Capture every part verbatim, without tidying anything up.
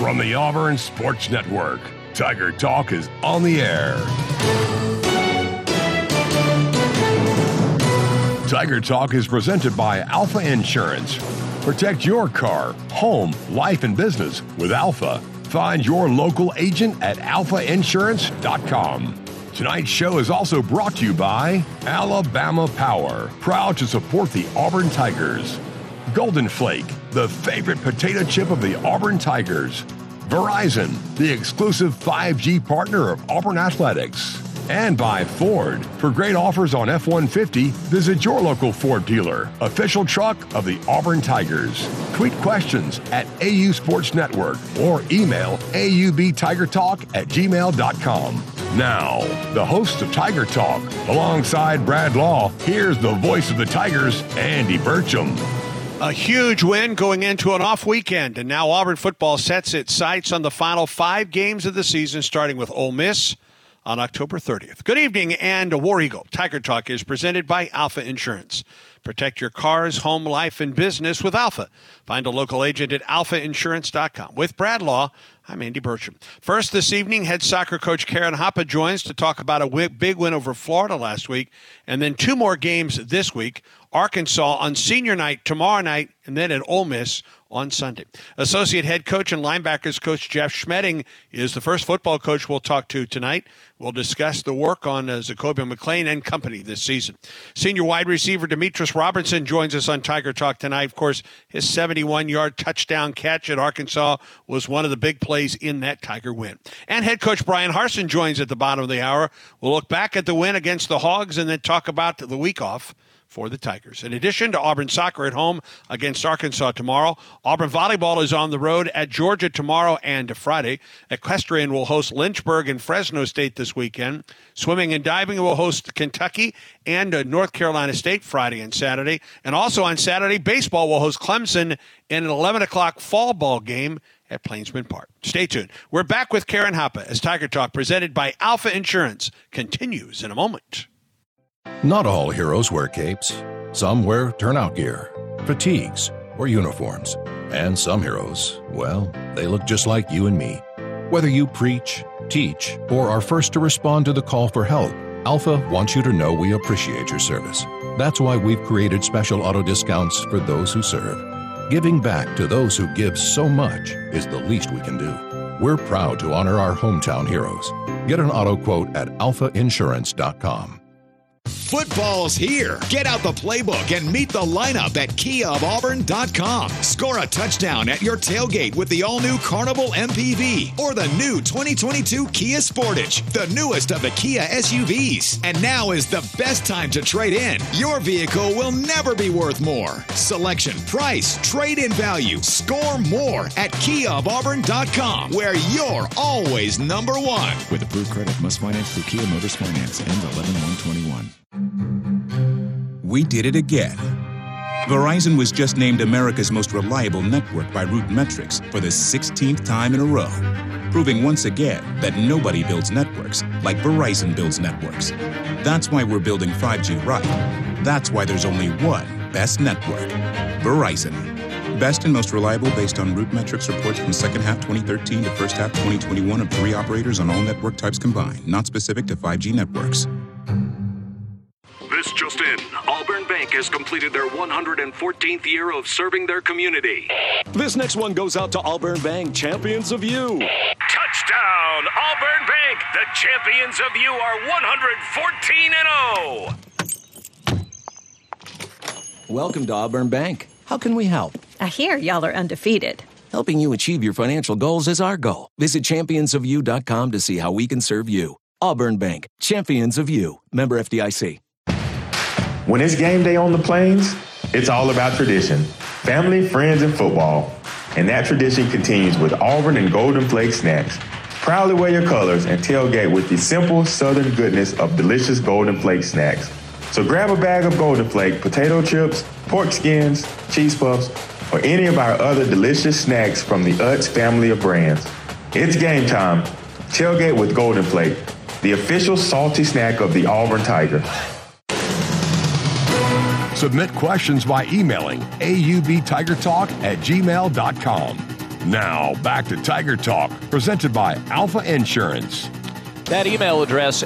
From the Auburn Sports Network, Tiger Talk is on the air. Tiger Talk is presented by Alpha Insurance. Protect your car, home, life, and business with Alpha. Find your local agent at alpha insurance dot com. Tonight's show is also brought to you by Alabama Power, proud to support the Auburn Tigers. Golden Flake, the favorite potato chip of the Auburn Tigers. Verizon, the exclusive five G partner of Auburn Athletics. And by Ford. For great offers on F one fifty, visit your local Ford dealer, official truck of the Auburn Tigers. Tweet questions at A U Sports Network or email A U B Tiger Talk at gmail dot com. Now, the host of Tiger Talk, alongside Brad Law, here's the voice of the Tigers, Andy Burcham. A huge win going into an off weekend, and now Auburn football sets its sights on the final five games of the season, starting with Ole Miss on October thirtieth. Good evening, and a War Eagle. Tiger Talk is presented by Alpha Insurance. Protect your cars, home, life, and business with Alpha. Find a local agent at alpha insurance dot com. With Brad Law, I'm Andy Burcham. First this evening, head soccer coach Karen Hoppe joins to talk about a w- big win over Florida last week, and then two more games this week. Arkansas on senior night tomorrow night, and then at Ole Miss on Sunday. Associate head coach and linebackers coach Jeff Schmedding is the first football coach we'll talk to tonight. We'll discuss the work on uh, Zacoby McClain and company this season. Senior wide receiver Demetris Robertson joins us on Tiger Talk tonight. Of course, his seventy-one-yard touchdown catch at Arkansas was one of the big plays in that Tiger win. And head coach Brian Harsin joins at the bottom of the hour. We'll look back at the win against the Hogs and then talk about the week off for the Tigers. In addition to Auburn soccer at home against Arkansas tomorrow, Auburn volleyball is on the road at Georgia tomorrow and Friday. Equestrian will host Lynchburg and Fresno State this weekend. Swimming and diving will host Kentucky and uh, North Carolina State Friday and Saturday. And also on Saturday, baseball will host Clemson in an eleven o'clock fall ball game at Plainsman Park. Stay tuned. We're back with Karen Hoppe as Tiger Talk, presented by Alpha Insurance, continues in a moment. Not all heroes wear capes. Some wear turnout gear, fatigues, or uniforms. And some heroes, well, they look just like you and me. Whether you preach, teach, or are first to respond to the call for help, Alpha wants you to know we appreciate your service. That's why we've created special auto discounts for those who serve. Giving back to those who give so much is the least we can do. We're proud to honor our hometown heroes. Get an auto quote at alpha insurance dot com. Football's here. Get out the playbook and meet the lineup at kia of auburn dot com. Score a touchdown at your tailgate with the all-new Carnival M P V or the new twenty twenty-two Kia Sportage, the newest of the Kia S U Vs. And now is the best time to trade in. Your vehicle will never be worth more. Selection, price, trade-in value. Score more at kia of auburn dot com, where you're always number one. With approved credit, must finance through Kia Motors Finance. Ends eleven one twenty-one. We did it again. Verizon was just named America's most reliable network by RootMetrics for the sixteenth time in a row, proving once again that nobody builds networks like Verizon builds networks. That's why we're building five G right. That's why there's only one best network, Verizon. Best and most reliable based on RootMetrics reports from second half twenty thirteen to first half twenty twenty-one of three operators on all network types combined, not specific to five G networks. This just in, Auburn Bank has completed their one hundred fourteenth year of serving their community. This next one goes out to Auburn Bank, champions of you. Touchdown, Auburn Bank! The champions of you are one hundred fourteen and oh. Welcome to Auburn Bank. How can we help? I hear y'all are undefeated. Helping you achieve your financial goals is our goal. Visit champions of you dot com to see how we can serve you. Auburn Bank, champions of you. Member F D I C. When it's game day on the Plains, it's all about tradition, family, friends, and football. And that tradition continues with Auburn and Golden Flake snacks. Proudly wear your colors and tailgate with the simple southern goodness of delicious Golden Flake snacks. So grab a bag of Golden Flake potato chips, pork skins, cheese puffs, or any of our other delicious snacks from the Utz family of brands. It's game time. Tailgate with Golden Flake, the official salty snack of the Auburn Tiger. Submit questions by emailing A U B Tiger Talk at gmail dot com. Now, back to Tiger Talk, presented by Alpha Insurance. That email address,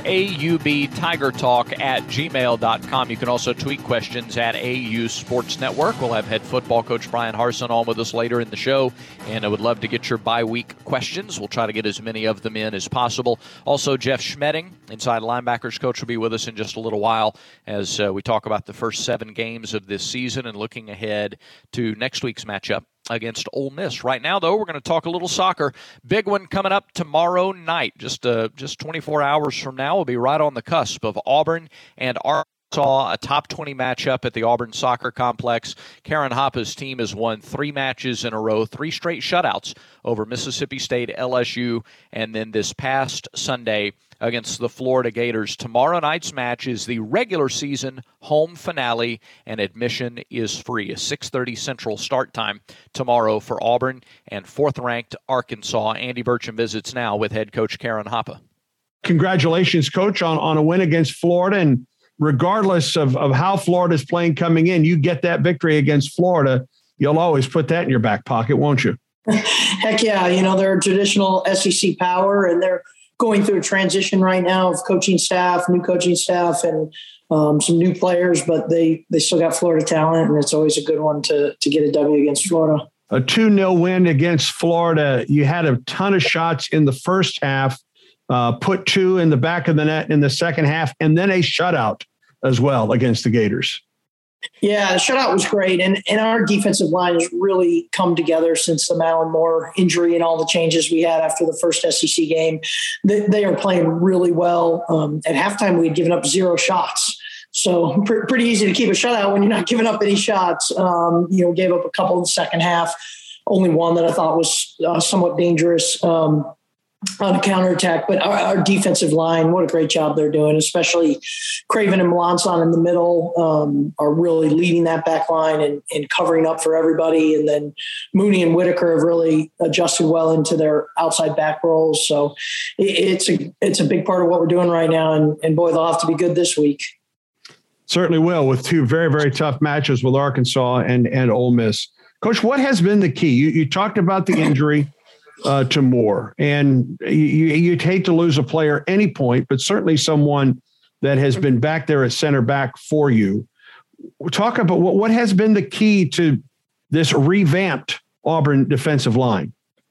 aubtigertalk at gmail dot com. You can also tweet questions at A U Sports Network. We'll have head football coach Brian Harsin on with us later in the show, and I would love to get your bye-week questions. We'll try to get as many of them in as possible. Also, Jeff Schmedding, inside linebackers coach, will be with us in just a little while as uh, we talk about the first seven games of this season and looking ahead to next week's matchup against Ole Miss. Right now, though, we're going to talk a little soccer. Big one coming up tomorrow night. Just uh, just twenty-four hours from now, we'll be right on the cusp of Auburn and Arkansas, a top twenty matchup at the Auburn Soccer Complex. Karen Hoppa's team has won three matches in a row, three straight shutouts over Mississippi State, L S U, and then this past Sunday against the Florida Gators. Tomorrow night's match is the regular season home finale, and admission is free. A six thirty Central start time tomorrow for Auburn and fourth-ranked Arkansas. Andy Burcham visits now with head coach Karen Hoppa. Congratulations, Coach, on, on a win against Florida. And regardless of, of how Florida's playing coming in, you get that victory against Florida, you'll always put that in your back pocket, won't you? Heck yeah. You know, they're a traditional S E C power, and they're going through a transition right now of coaching staff, new coaching staff, and um, some new players, but they, they still got Florida talent, and it's always a good one to, to get a W against Florida. A two nil win against Florida. You had a ton of shots in the first half, uh, put two in the back of the net in the second half, and then a shutout as well against the Gators. Yeah, the shutout was great. And, and our defensive line has really come together since the Madeline Moore injury and all the changes we had after the first S E C game. They, they are playing really well. Um, at halftime, we had given up zero shots. So pr- pretty easy to keep a shutout when you're not giving up any shots. Um, you know, gave up a couple in the second half, only one that I thought was uh, somewhat dangerous um, on a counterattack. But our, our defensive line, what a great job they're doing, especially Craven and Melanson in the middle um, are really leading that back line and, and covering up for everybody. And then Mooney and Whitaker have really adjusted well into their outside back roles. So it, it's a it's a big part of what we're doing right now. And, and boy, they'll have to be good this week. Certainly will, with two very, very tough matches with Arkansas and, and Ole Miss. Coach, what has been the key? You, you talked about the injury uh, to Moore, and you, you'd hate to lose a player at any point, but certainly someone that has been back there at center back for you. Talk about what, what has been the key to this revamped Auburn defensive line.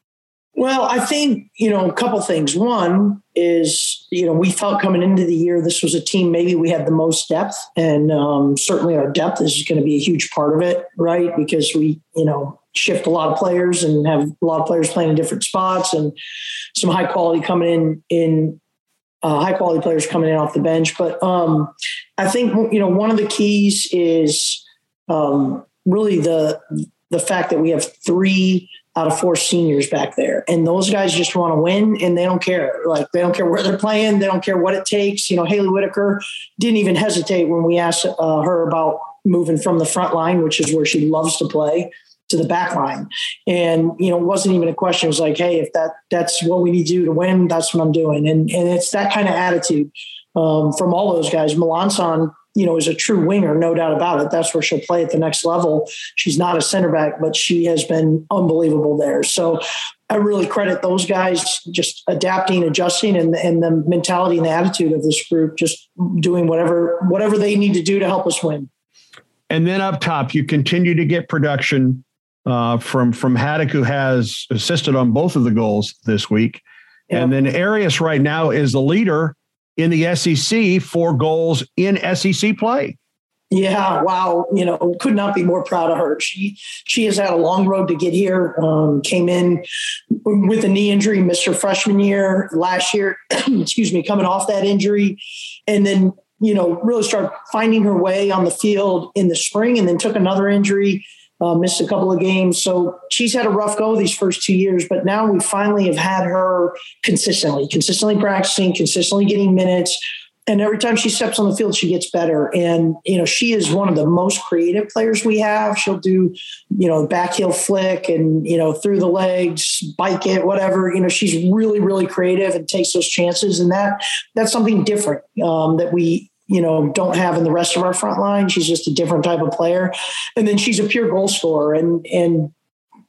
Well, I think, you know, a couple things. One is, you know, we felt coming into the year, this was a team, maybe we had the most depth, and um, certainly our depth is going to be a huge part of it, right? Because we, you know, shift a lot of players and have a lot of players playing in different spots, and some high quality coming in, in uh, high quality players coming in off the bench. But um, I think, you know, one of the keys is um, really the, the fact that we have three out of four seniors back there. And those guys just want to win, and they don't care. Like, they don't care where they're playing. They don't care what it takes. You know, Haley Whitaker didn't even hesitate when we asked uh, her about moving from the front line, which is where she loves to play, to the back line. And, you know, it wasn't even a question. It was like, hey, if that that's what we need to do to win, that's what I'm doing. And and it's that kind of attitude um, from all those guys. Melanson, you know, is a true winger, no doubt about it. That's where she'll play at the next level. She's not a center back, but she has been unbelievable there. So I really credit those guys just adapting, adjusting, and, and the mentality and the attitude of this group, just doing whatever, whatever they need to do to help us win. And then up top, you continue to get production uh, from, from Haddock, who has assisted on both of the goals this week. Yeah. And then Arias right now is the leader in the S E C, four goals in S E C play. Yeah, wow. You know, could not be more proud of her. She she has had a long road to get here. Um, came in with a knee injury, missed her freshman year last year, excuse me, coming off that injury. And then, you know, really started finding her way on the field in the spring, and then took another injury, uh, missed a couple of games. So she's had a rough go these first two years, but now we finally have had her consistently, consistently practicing, consistently getting minutes. And every time she steps on the field, she gets better. And, you know, she is one of the most creative players we have. She'll do, you know, back heel flick and, you know, through the legs, bike it, whatever. You know, she's really, really creative and takes those chances. And that that's something different um, that we, you know, don't have in the rest of our front line. She's just a different type of player. And then she's a pure goal scorer. And, and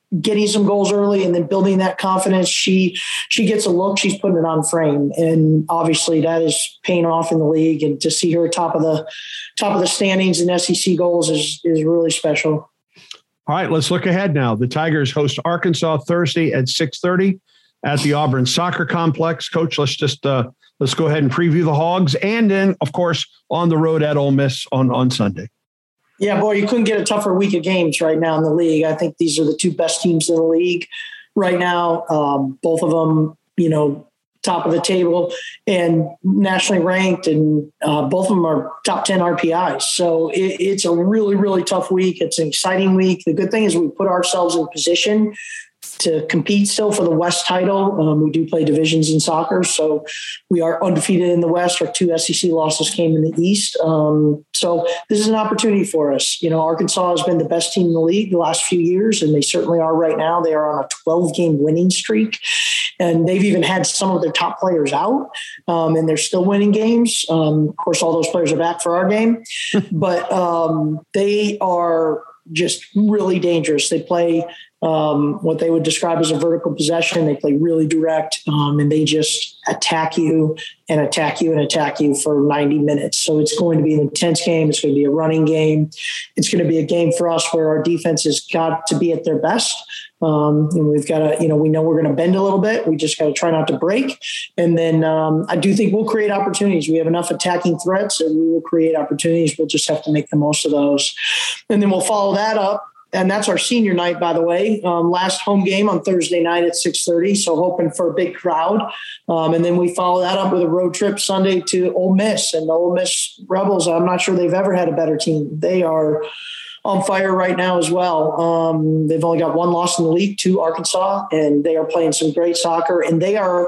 getting some goals early and then building that confidence. She she gets a look, she's putting it on frame, and obviously that is paying off in the league. And to see her top of the top of the standings in S E C goals is is really special. All right, let's look ahead now. The Tigers host Arkansas Thursday at six thirty at the Auburn Soccer Complex. Coach, let's just uh, let's go ahead and preview the Hogs, and then of course on the road at Ole Miss on on Sunday. Yeah, boy, you couldn't get a tougher week of games right now in the league. I think these are the two best teams in the league right now. Um, both of them, you know, top of the table and nationally ranked, and uh, both of them are top ten R P Is. So it, it's a really, really tough week. It's an exciting week. The good thing is we put ourselves in position to compete still for the West title. Um, we do play divisions in soccer, so we are undefeated in the West. Our two S E C losses came in the East. Um, so this is an opportunity for us. You know, Arkansas has been the best team in the league the last few years, and they certainly are right now. They are on a twelve-game winning streak, and they've even had some of their top players out, um, and they're still winning games. Um, of course, all those players are back for our game, but um, they are just really dangerous. They play um, what they would describe as a vertical possession. They play really direct, um, and they just attack you and attack you and attack you for ninety minutes. So it's going to be an intense game. It's going to be a running game. It's going to be a game for us where our defense has got to be at their best. Um, and we've got to, you know, we know we're going to bend a little bit. We just got to try not to break. And then um, I do think we'll create opportunities. We have enough attacking threats, and we will create opportunities. We'll just have to make the most of those. And then we'll follow that up. And that's our senior night, by the way. Um, last home game on Thursday night at six thirty. So hoping for a big crowd. Um, and then we follow that up with a road trip Sunday to Ole Miss. And the Ole Miss Rebels, I'm not sure they've ever had a better team. They are on fire right now as well. Um, they've only got one loss in the league to Arkansas, and they are playing some great soccer. And they are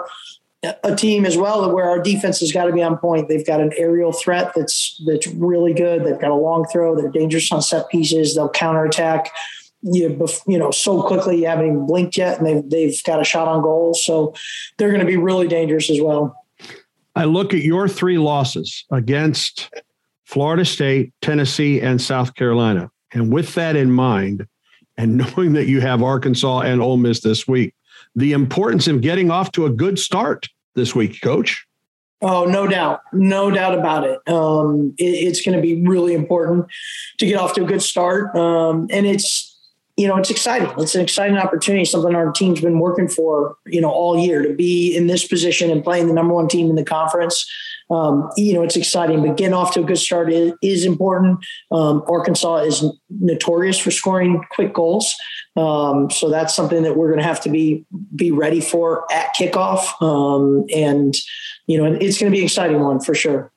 a team as well where our defense has got to be on point. They've got an aerial threat that's that's really good. They've got a long throw. They're dangerous on set pieces. They'll counterattack you, you know, so quickly you haven't even blinked yet, and they've, they've got a shot on goal. So they're going to be really dangerous as well. I look at your three losses against Florida State, Tennessee, and South Carolina. And with that in mind, and knowing that you have Arkansas and Ole Miss this week, the importance of getting off to a good start this week, Coach. Oh, no doubt. No doubt about it. Um, it it's going to be really important to get off to a good start. Um, and it's, you know, it's exciting. It's an exciting opportunity, something our team's been working for, you know, all year, to be in this position and playing the number one team in the conference. Um, you know, it's exciting, but getting off to a good start is, is important. Um, Arkansas is notorious for scoring quick goals. Um, so that's something that we're going to have to be, be ready for at kickoff. Um, and, you know, it's going to be an exciting one for sure.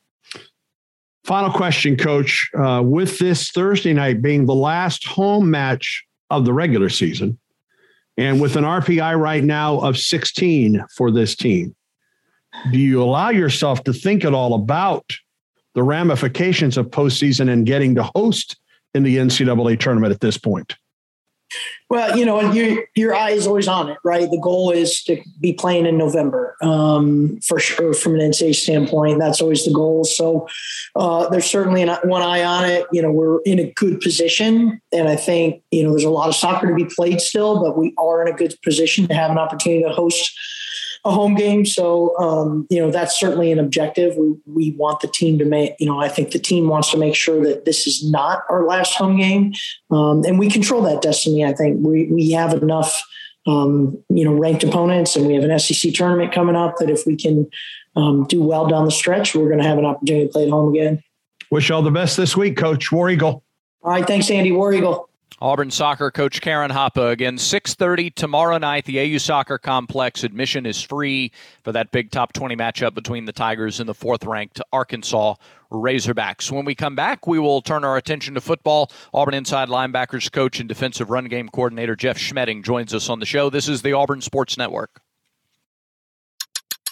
Final question, Coach. Uh, with this Thursday night being the last home match of the regular season, and with an R P I right now of sixteen for this team, do you allow yourself to think at all about the ramifications of postseason and getting to host in the N C double A tournament at this point? Well, you know, your your eye is always on it, right? The goal is to be playing in November, um, for sure, from an N C double A standpoint. That's always the goal. So uh, there's certainly an, one eye on it. You know, we're in a good position, and I think, you know, there's a lot of soccer to be played still, but we are in a good position to have an opportunity to host a home game. So, um, you know, that's certainly an objective. We we want the team to make, you know, I think the team wants to make sure that this is not our last home game. Um, and we control that destiny. I think we, we have enough, um, you know, ranked opponents, and we have an S E C tournament coming up that if we can um, do well down the stretch, we're going to have an opportunity to play at home again. Wish you all the best this week, Coach. War Eagle. All right. Thanks, Andy. War Eagle. Auburn soccer coach Karen Hoppe. Again, six thirty tomorrow night, the A U Soccer Complex. Admission is free for that big top twenty matchup between the Tigers and the fourth-ranked Arkansas Razorbacks. When we come back, we will turn our attention to football. Auburn inside linebackers coach and defensive run game coordinator Jeff Schmedding joins us on the show. This is the Auburn Sports Network.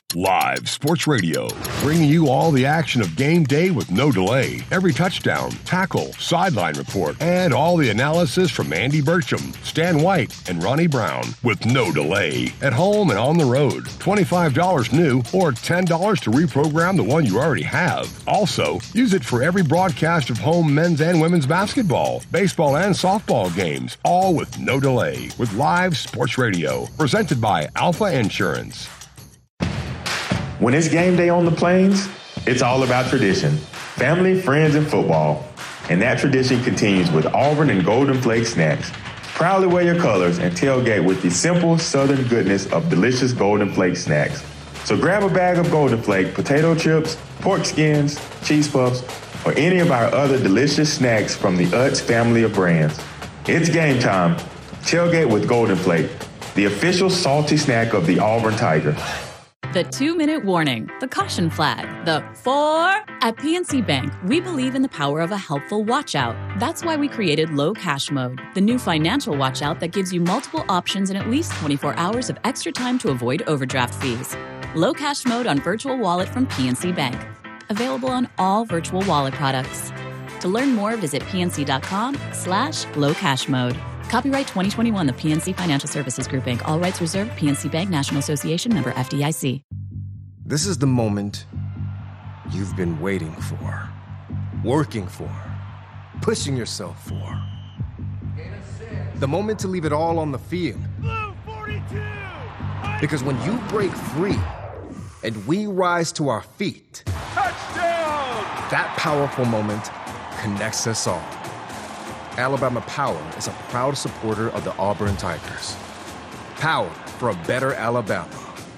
Live Sports Radio, bringing you all the action of game day with no delay. Every touchdown, tackle, sideline report, and all the analysis from Andy Burcham, Stan White, and Ronnie Brown with no delay. At home and on the road. twenty-five dollars new or ten dollars to reprogram the one you already have. Also, use it for every broadcast of home men's and women's basketball, baseball, and softball games, all with no delay. With Live Sports Radio, presented by Alpha Insurance. When it's game day on the Plains, it's all about tradition, family, friends, and football. And that tradition continues with Auburn and Golden Flake snacks. Proudly wear your colors and tailgate with the simple southern goodness of delicious Golden Flake snacks. So grab a bag of Golden Flake potato chips, pork skins, cheese puffs, or any of our other delicious snacks from the Utz family of brands. It's game time. Tailgate with Golden Flake, the official salty snack of the Auburn Tiger. The two-minute warning, the caution flag, the four. At P N C Bank, we believe in the power of a helpful watch-out. That's why we created Low Cash Mode, the new financial watch-out that gives you multiple options and at least twenty-four hours of extra time to avoid overdraft fees. Low Cash Mode on Virtual Wallet from P N C Bank. Available on all virtual wallet products. To learn more, visit pnc.com slash low cash mode. Copyright twenty twenty-one, the P N C Financial Services Group, Incorporated. All rights reserved. P N C Bank, National Association, member F D I C. This is the moment you've been waiting for, working for, pushing yourself for. The moment to leave it all on the field. Blue forty-two! Because when you break free and we rise to our feet, Touchdown! That powerful moment connects us all. Alabama Power is a proud supporter of the Auburn Tigers. Power for a better Alabama.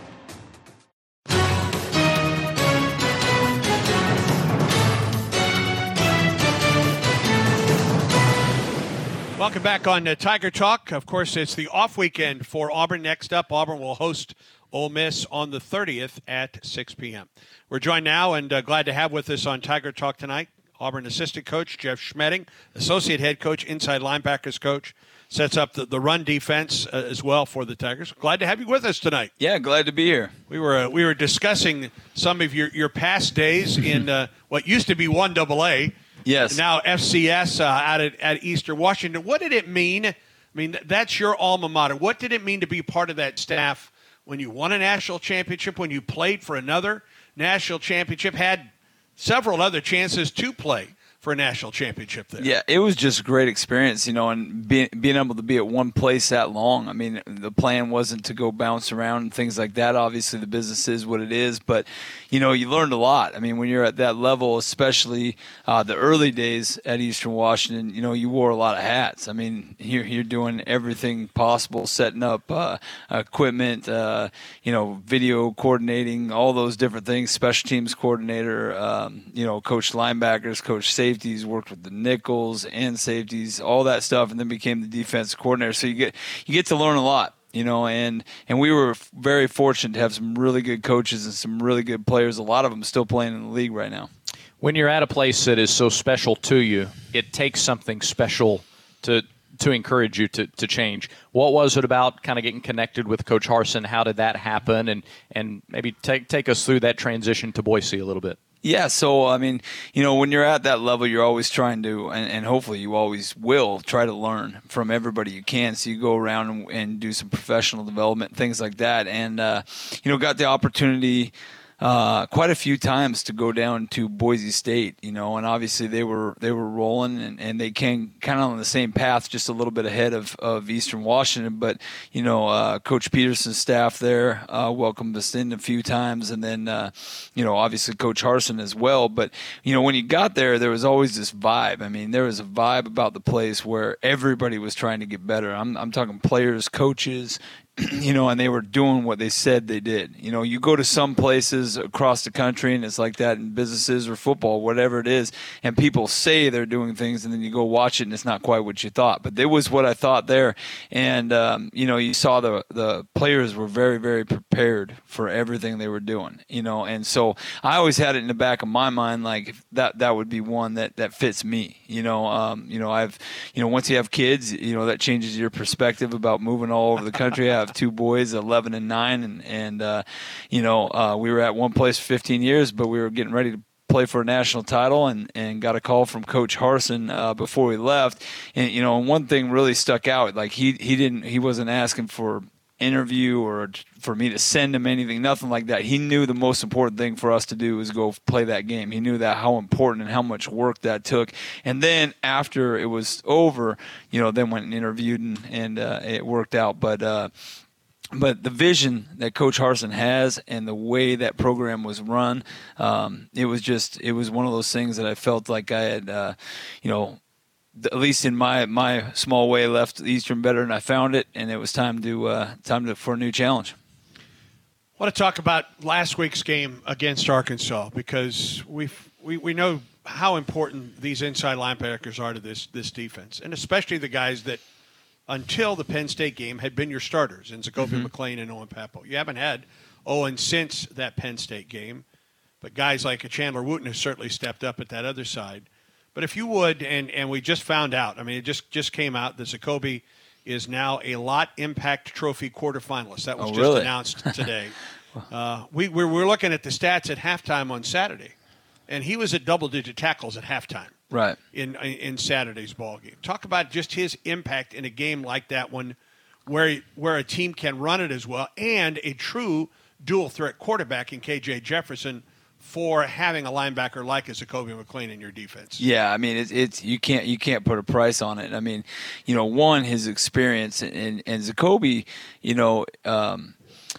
Welcome back on uh, Tiger Talk. Of course, it's the off weekend for Auburn. Next up, Auburn will host Ole Miss on the thirtieth at six p.m. We're joined now and uh, glad to have with us on Tiger Talk tonight Auburn assistant coach Jeff Schmedding, associate head coach, inside linebackers coach, sets up the, the run defense uh, as well for the Tigers. Glad to have you with us tonight. Yeah, glad to be here. We were uh, we were discussing some of your, your past days in uh, what used to be one double A. Yes. Now F C S uh, out at, at Eastern Washington. What did it mean? I mean, that's your alma mater. What did it mean to be part of that staff when you won a national championship, when you played for another national championship, had several other chances to play for a national championship there? Yeah, it was just a great experience, you know, and being, being able to be at one place that long. I mean, the plan wasn't to go bounce around and things like that. Obviously, the business is what it is, but, you know, you learned a lot. I mean, when you're at that level, especially uh, the early days at Eastern Washington, you know, you wore a lot of hats. I mean, you're, you're doing everything possible, setting up uh, equipment, uh, you know, video coordinating, all those different things, special teams coordinator, um, you know, coach linebackers, coach safety. Safeties, worked with the nickels and safeties, all that stuff, and then became the defensive coordinator. So you get you get to learn a lot, you know, and, and we were very fortunate to have some really good coaches and some really good players, a lot of them still playing in the league right now. When you're at a place that is so special to you, it takes something special to to encourage you to, to change. What was it about kind of getting connected with Coach Harsin? How did that happen? And, and maybe take take us through that transition to Boise a little bit. Yeah, so, I mean, you know, when you're at that level, you're always trying to, and, and hopefully you always will, try to learn from everybody you can. So you go around and, and do some professional development, things like that. And, uh, you know, got the opportunity uh, quite a few times to go down to Boise State, you know, and obviously they were they were rolling and, and they came kind of on the same path, just a little bit ahead of, of Eastern Washington. But, you know, uh, Coach Peterson's staff there uh, welcomed us in a few times, and then, uh, you know, obviously Coach Harsin as well. But, you know, when you got there, there was always this vibe. I mean, there was a vibe about the place where everybody was trying to get better. I'm, I'm talking players, coaches, you know, and they were doing what they said they did. You know, you go to some places across the country and it's like that in businesses or football, whatever it is, and people say they're doing things and then you go watch it and it's not quite what you thought. But it was what I thought there. And, um, you know, you saw the, the players were very, very prepared for everything they were doing, you know. And so I always had it in the back of my mind, like that, that would be one that, that fits me, you know. Um, you know, I've, you know, once you have kids, you know, that changes your perspective about moving all over the country. I have have two boys, eleven and nine, and and uh, you know uh, we were at one place for fifteen years, but we were getting ready to play for a national title, and, and got a call from Coach Harsin uh, before we left. And you know, one thing really stuck out. Like he he didn't he wasn't asking for interview or for me to send him anything, nothing like that. He knew the most important thing for us to do was go play that game. He knew that how important and how much work that took. And then after it was over, you know, then went and interviewed, and, and uh, it worked out. But uh, But the vision that Coach Harsin has and the way that program was run, um, it was just it was one of those things that I felt like I had, uh, you know, at least in my my small way, left Eastern better than I found it, and it was time to uh, time to, for a new challenge. I want to talk about last week's game against Arkansas, because we we we know how important these inside linebackers are to this this defense, and especially the guys that, until the Penn State game, had been your starters in Zakoby mm-hmm. McClain and Owen Pappoe. You haven't had Owen since that Penn State game, but guys like a Chandler Wooten has certainly stepped up at that other side. But if you would, and, and we just found out, I mean, it just, just came out that Zakoby is now a Lott Impact Trophy quarterfinalist. That was oh, just really? announced today. uh, we, we were looking at the stats at halftime on Saturday, and he was at double-digit tackles at halftime. Right. In in Saturday's ball game. Talk about just his impact in a game like that one, where where a team can run it as well, and a true dual threat quarterback in K J Jefferson for having a linebacker like a Zakoby McClain in your defense. Yeah, I mean it's it's you can't you can't put a price on it. I mean, you know, one, his experience, and and Zakoby, you know. Um,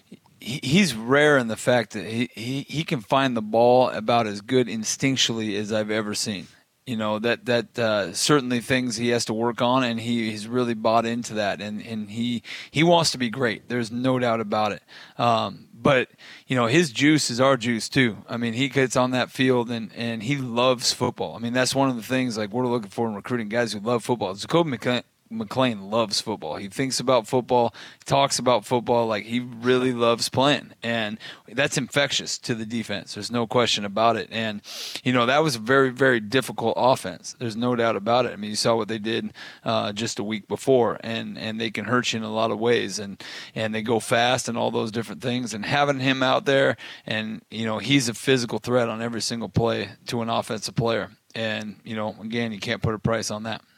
He's rare in the fact that he, he, he can find the ball about as good instinctually as I've ever seen. You know, that that uh, certainly things he has to work on, and he, he's really bought into that. And, and he he wants to be great. There's no doubt about it. Um, but, you know, his juice is our juice too. I mean, he gets on that field, and, and he loves football. I mean, that's one of the things like we're looking for in recruiting, guys who love football. Zakoby McClain, McClain loves football. He thinks about football, talks about football, like he really loves playing. And that's infectious to the defense. There's no question about it. And, you know, that was a very, very difficult offense. There's no doubt about it. I mean, you saw what they did uh, just a week before, and, and they can hurt you in a lot of ways. And, and they go fast and all those different things. And having him out there, and, you know, he's a physical threat on every single play to an offensive player. And, you know, again, you can't put a price on that.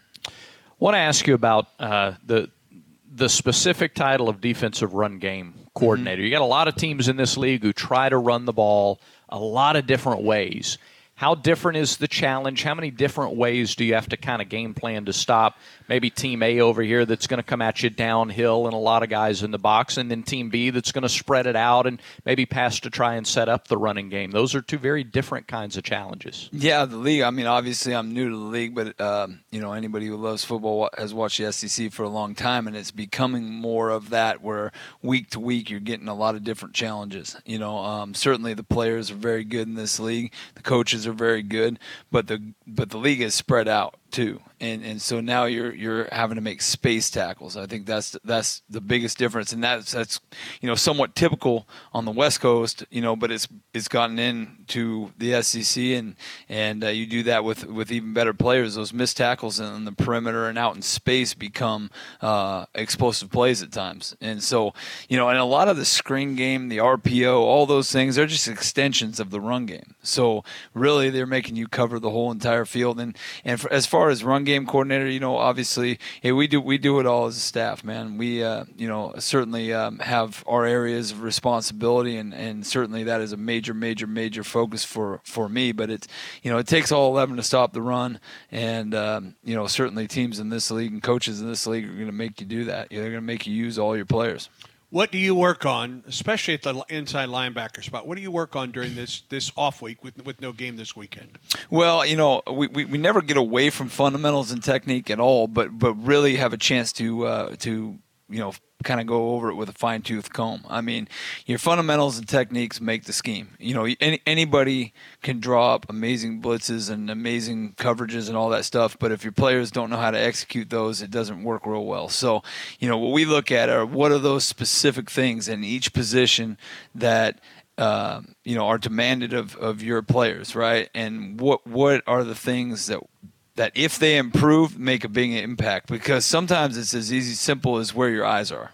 I want to ask you about uh, the the specific title of defensive run game coordinator. Mm-hmm. You got a lot of teams in this league who try to run the ball a lot of different ways. How different is the challenge? How many different ways do you have to kind of game plan to stop maybe Team A over here that's going to come at you downhill and a lot of guys in the box, and then Team B that's going to spread it out and maybe pass to try and set up the running game? Those are two very different kinds of challenges. Yeah, the league, I mean, obviously I'm new to the league, but, um, you know, anybody who loves football has watched the S E C for a long time, and it's becoming more of that where week to week you're getting a lot of different challenges. You know, um, certainly the players are very good in this league. The coaches are very good, but the but the league is spread out too, and and so now you're you're having to make space tackles. I think that's that's the biggest difference, and that's that's you know somewhat typical on the West Coast, you know, but it's it's gotten into the S E C, and and uh, you do that with with even better players. Those missed tackles on the perimeter and out in space become uh, explosive plays at times, and so you know, and a lot of the screen game, the R P O, all those things, they're just extensions of the run game. So really, they're making you cover the whole entire field, and and for, as far as run game coordinator, you know, obviously, hey, we do we do it all as a staff, man. We, uh, you know, certainly um, have our areas of responsibility, and, and certainly that is a major, major, major focus for, for me. But it's, you know, it takes all eleven to stop the run, and um, you know, certainly teams in this league and coaches in this league are going to make you do that. They're going to make you use all your players. What do you work on, especially at the inside linebacker spot? What do you work on during this this off week with with no game this weekend? Well, you know, we, we, we never get away from fundamentals and technique at all, but but really have a chance to uh, to you know kind of go over it with a fine-tooth comb. I mean, your fundamentals and techniques make the scheme. You know, any, anybody can draw up amazing blitzes and amazing coverages and all that stuff, but if your players don't know how to execute those, it doesn't work real well. So, you know, what we look at are what are those specific things in each position that uh, you know are demanded of, of your players, right? And what what are the things that that if they improve, make a big impact, because sometimes it's as easy, simple as where your eyes are,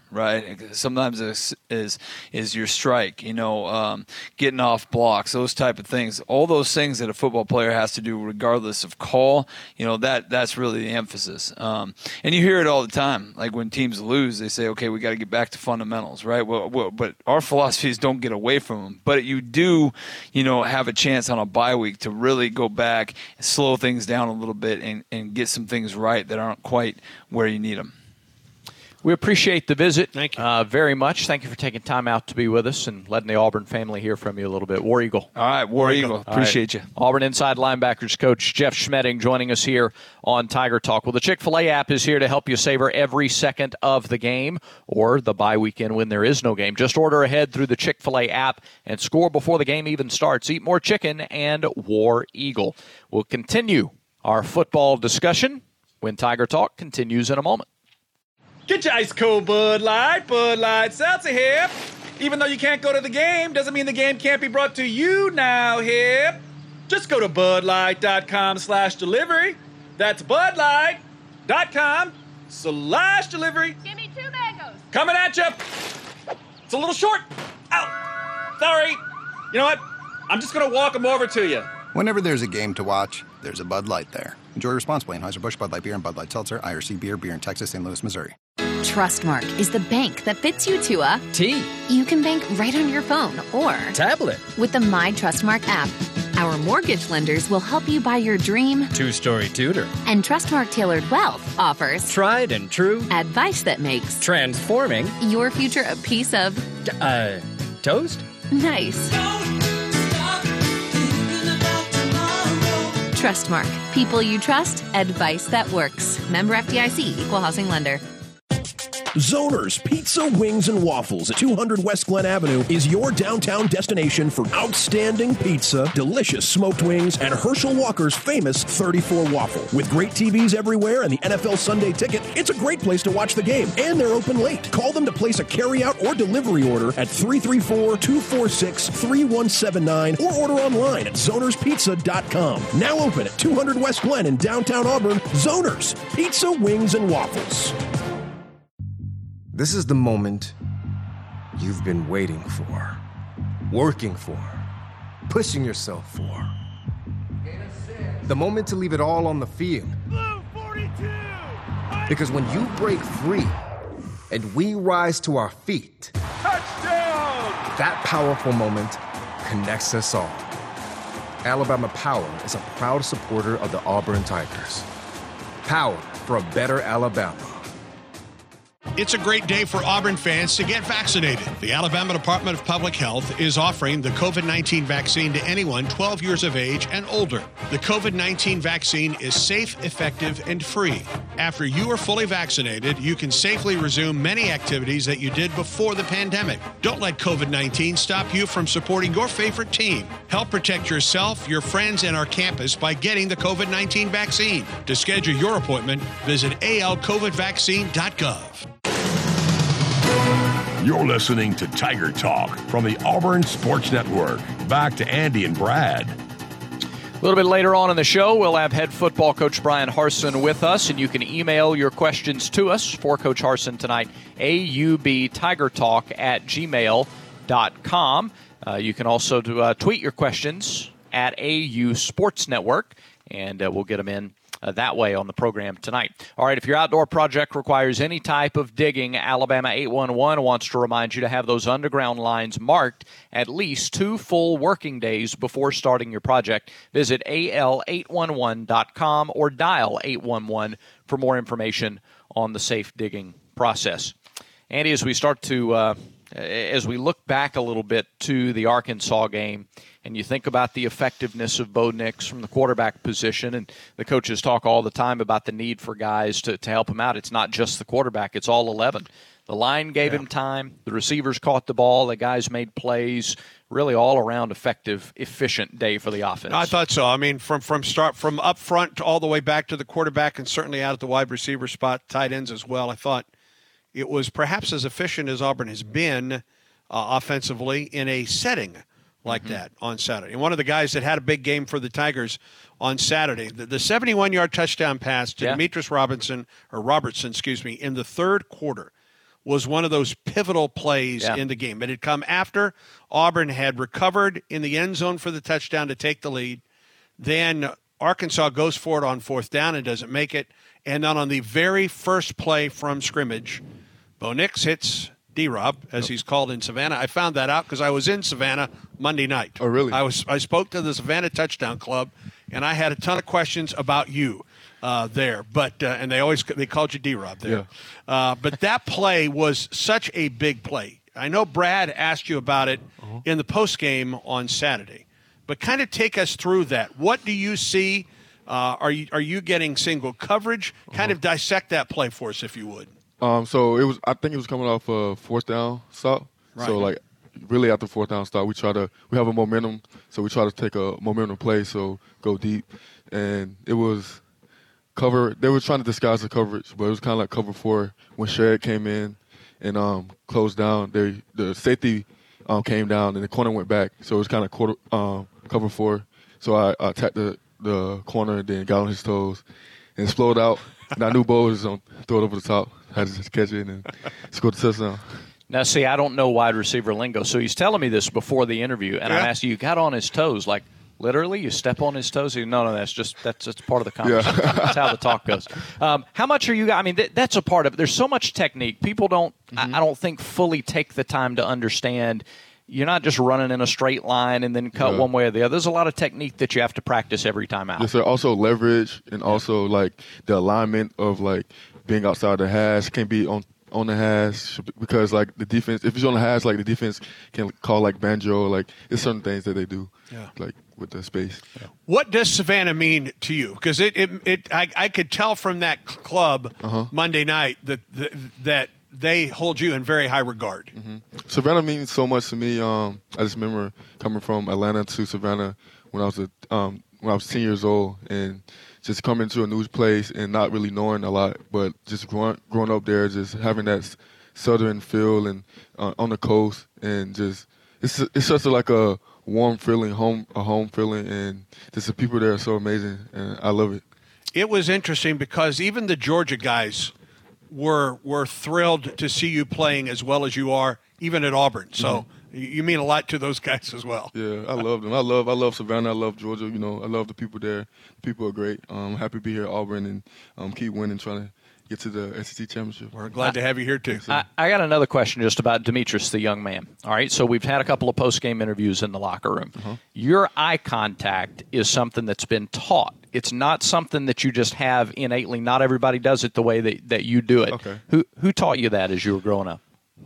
right? Sometimes it's, is is your strike, you know, um, getting off blocks, those type of things. All those things that a football player has to do regardless of call, you know, that that's really the emphasis. Um, and you hear it all the time. Like when teams lose, they say, okay, we got to get back to fundamentals, right? Well, well, but our philosophy is don't get away from them. But you do, you know, have a chance on a bye week to really go back, slow things down a little bit, and, and get some things right that aren't quite where you need them. We appreciate the visit. Thank you. Uh, very much. Thank you for taking time out to be with us and letting the Auburn family hear from you a little bit. War Eagle. All right, War, War Eagle. Eagle. Appreciate right. you. Auburn inside linebackers coach Jeff Schmedding joining us here on Tiger Talk. Well, the Chick-fil-A app is here to help you savor every second of the game or the bye weekend when there is no game. Just order ahead through the Chick-fil-A app and score before the game even starts. Eat more chicken and War Eagle. We'll continue our football discussion when Tiger Talk continues in a moment. Get your ice cold Bud Light, Bud Light Seltzer here. Even though you can't go to the game, doesn't mean the game can't be brought to you now here. Just go to budlight.com slash delivery. That's budlight.com slash delivery. Give me two mangoes. Coming at you. It's a little short. Ow. Sorry. You know what? I'm just going to walk them over to you. Whenever there's a game to watch, there's a Bud Light there. Enjoy responsibly. Anheuser-Busch, Bud Light Beer, and Bud Light Seltzer. I R C Beer, beer in Texas, Saint Louis, Missouri. Trustmark is the bank that fits you to a T. You can bank right on your phone or tablet with the My Trustmark app. Our mortgage lenders will help you buy your dream two-story tutor. And Trustmark Tailored Wealth offers tried and true advice that makes transforming your future a piece of uh toast. Nice. Trustmark. People you trust. Advice that works. Member F D I C. Equal housing lender. Zoners Pizza, Wings, and Waffles at two hundred West Glen Avenue is your downtown destination for outstanding pizza, delicious smoked wings, and Herschel Walker's famous thirty-four waffle. With great T Vs everywhere and the N F L Sunday Ticket, it's a great place to watch the game, and they're open late. Call them to place a carryout or delivery order at three three four, two four six, three one seven nine or order online at zoners pizza dot com. Now open at two hundred West Glen in downtown Auburn. Zoners Pizza, Wings, and Waffles. This is the moment you've been waiting for, working for, pushing yourself for. The moment to leave it all on the field. Because when you break free and we rise to our feet, touchdown! That powerful moment connects us all. Alabama Power is a proud supporter of the Auburn Tigers. Power for a better Alabama. It's a great day for Auburn fans to get vaccinated. The Alabama Department of Public Health is offering the COVID nineteen vaccine to anyone twelve years of age and older. The COVID nineteen vaccine is safe, effective, and free. After you are fully vaccinated, you can safely resume many activities that you did before the pandemic. Don't let COVID nineteen stop you from supporting your favorite team. Help protect yourself, your friends, and our campus by getting the COVID nineteen vaccine. To schedule your appointment, visit A L covid vaccine dot gov. You're listening to Tiger Talk from the Auburn Sports Network. Back to Andy and Brad. A little bit later on in the show, we'll have head football coach Brian Harsin with us, and you can email your questions to us for Coach Harsin tonight, A U B Tiger Talk at gmail dot com. Uh, you can also do, uh, tweet your questions at A U Sports Network, and uh, we'll get them in Uh, that way on the program tonight. All right, if your outdoor project requires any type of digging, Alabama eight one one wants to remind you to have those underground lines marked at least two full working days before starting your project. Visit A L eight one one dot com or dial eight one one for more information on the safe digging process. Andy, as we start to, uh, as we look back a little bit to the Arkansas game, and you think about the effectiveness of Bo Nix from the quarterback position, and the coaches talk all the time about the need for guys to, to help him out. It's not just the quarterback. It's all eleven. The line gave yeah. him time. The receivers caught the ball. The guys made plays. Really all-around effective, efficient day for the offense. I thought so. I mean, from from start from up front to all the way back to the quarterback and certainly out at the wide receiver spot, tight ends as well. I thought it was perhaps as efficient as Auburn has been uh, offensively in a setting like mm-hmm. that on Saturday. And one of the guys that had a big game for the Tigers on Saturday, the, the seventy-one-yard touchdown pass to yeah. Demetrius Robinson, or Robertson, excuse me, in the third quarter was one of those pivotal plays Yeah. in the game. It had come after Auburn had recovered in the end zone for the touchdown to take the lead. Then Arkansas goes for it on fourth down and doesn't make it. And then on the very first play from scrimmage, Bo Nix hits D-Rob, as he's called in Savannah. I found that out because I was in Savannah Monday night. Oh, really? I was. I spoke to the Savannah Touchdown Club, and I had a ton of questions about you uh, there. But uh, and they always they called you D-Rob there. Yeah. Uh, but that play was such a big play. I know Brad asked you about it uh-huh. in the postgame on Saturday, but kind of take us through that. What do you see? Uh, are you are you getting single coverage? Kind uh-huh. of dissect that play for us, if you would. Um, so it was. I think it was coming off a fourth down stop. Right. So like, really after fourth down stop, we try to we have a momentum, so we try to take a momentum play, so go deep, and it was cover. They were trying to disguise the coverage, but it was kind of like cover four when Shed came in and um, closed down. They the safety um, came down and the corner went back, so it was kind of quarter um, cover four. So I, I attacked the the corner and then got on his toes and exploded out. And I knew Bo was going to throw it over the top. I had to just catch it and score the touchdown. Now, see, I don't know wide receiver lingo, so he's telling me this before the interview, and Yeah. I'm asking you, got on his toes, like literally, you step on his toes? He, no, no, that's just that's just part of the conversation. Yeah. That's how the talk goes. Um, how much are you? I mean, th- that's a part of it. There's so much technique. People don't, Mm-hmm. I, I don't think, fully take the time to understand. You're not just running in a straight line and then cut Yeah. one way or the other. There's a lot of technique that you have to practice every time out. Yes, sir. Also leverage and also like the alignment of like being outside the hash, can't be on on the hash because like the defense, if it's on the hash, like the defense can call like banjo, like it's certain things that they do, Yeah. like with the space. What does Savannah mean to you? Because it, it, it, I, I could tell from that c- club Uh-huh. Monday night that that, that they hold you in very high regard. Mm-hmm. Savannah means so much to me. Um, I just remember coming from Atlanta to Savannah when I was a, um, when I was ten years old, and just coming to a new place and not really knowing a lot, but just growing growing up there, just having that s- southern feel and uh, on the coast, and just it's it's such a, like a warm feeling, home a home feeling, and just the people there are so amazing, and I love it. It was interesting because even the Georgia guys were were thrilled to see you playing as well as you are, even at Auburn. So Mm-hmm. you you mean a lot to those guys as well. Yeah, I love them. I love I love Savannah. I love Georgia. You know, I love the people there. The people are great. Um, happy to be here at Auburn and um, keep winning, trying to get to the S E C championship. We're glad to have you here too. I, I got another question just about Demetrius, the young man. All right, so we've had a couple of post-game interviews in the locker room. Uh-huh. Your eye contact is something that's been taught. It's not something that you just have innately. Not everybody does it the way that, that you do it. Okay. Who who taught you that as you were growing up?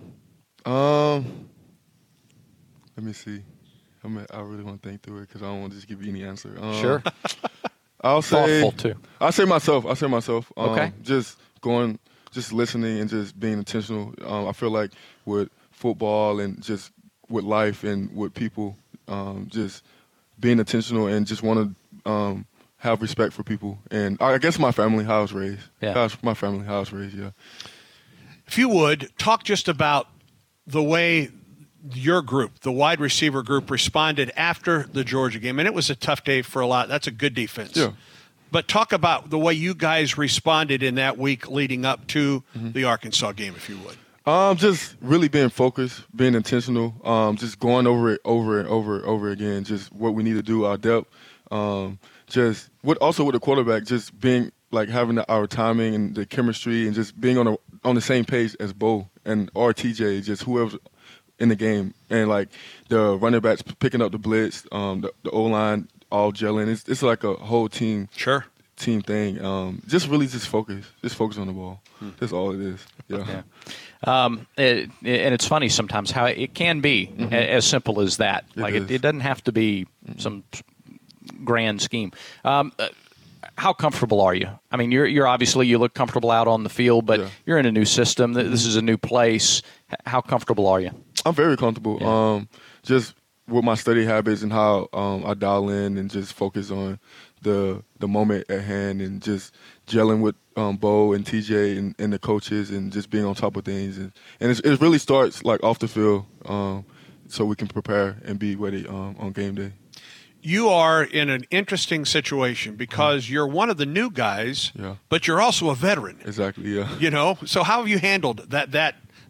Um, let me see. I mean, I really want to think through it because I don't want to just give you any answer. Um, Sure. I'll say Thoughtful, too. I'll say myself. I'll say myself. Um, Okay. Just going, just listening and just being intentional. Um, I feel like with football and just with life and with people, um, just being intentional and just want to um, have respect for people. And I guess my family, how I was raised. Yeah. How I was- my family, how I was raised, yeah. If you would, talk just about the way your group, the wide receiver group, responded after the Georgia game. And it was a tough day for a lot. That's a good defense. Yeah. But talk about the way you guys responded in that week leading up to Mm-hmm. the Arkansas game, if you would. Um, just really being focused, being intentional, um, just going over it over and over and over again, just what we need to do, our depth, um, just what also with the quarterback, just being like having the, our timing and the chemistry and just being on a, on the same page as Bo and or T J, just whoever's in the game, and like the running backs picking up the blitz, um, the, the O line all gelling. It's it's like a whole team, sure, team thing. Um, just really just focus, just focus on the ball. Hmm. That's all it is. Yeah. Yeah. Um, it, and it's funny sometimes how it can be Mhm. a- as simple as that. It like is. it, it doesn't have to be some grand scheme. Um, uh, how comfortable are you? I mean, you're you're obviously you look comfortable out on the field, but Yeah. you're in a new system. Th- This is a new place. H- How comfortable are you? I'm very comfortable. Um, just with my study habits and how um, I dial in and just focus on the the moment at hand and just gelling with um, Bo and T J and, and the coaches and just being on top of things. And, and it's, it really starts like off the field um, so we can prepare and be ready um, on game day. You are in an interesting situation because you're one of the new guys, Yeah. but you're also a veteran. Exactly, yeah. You know, so how have you handled that that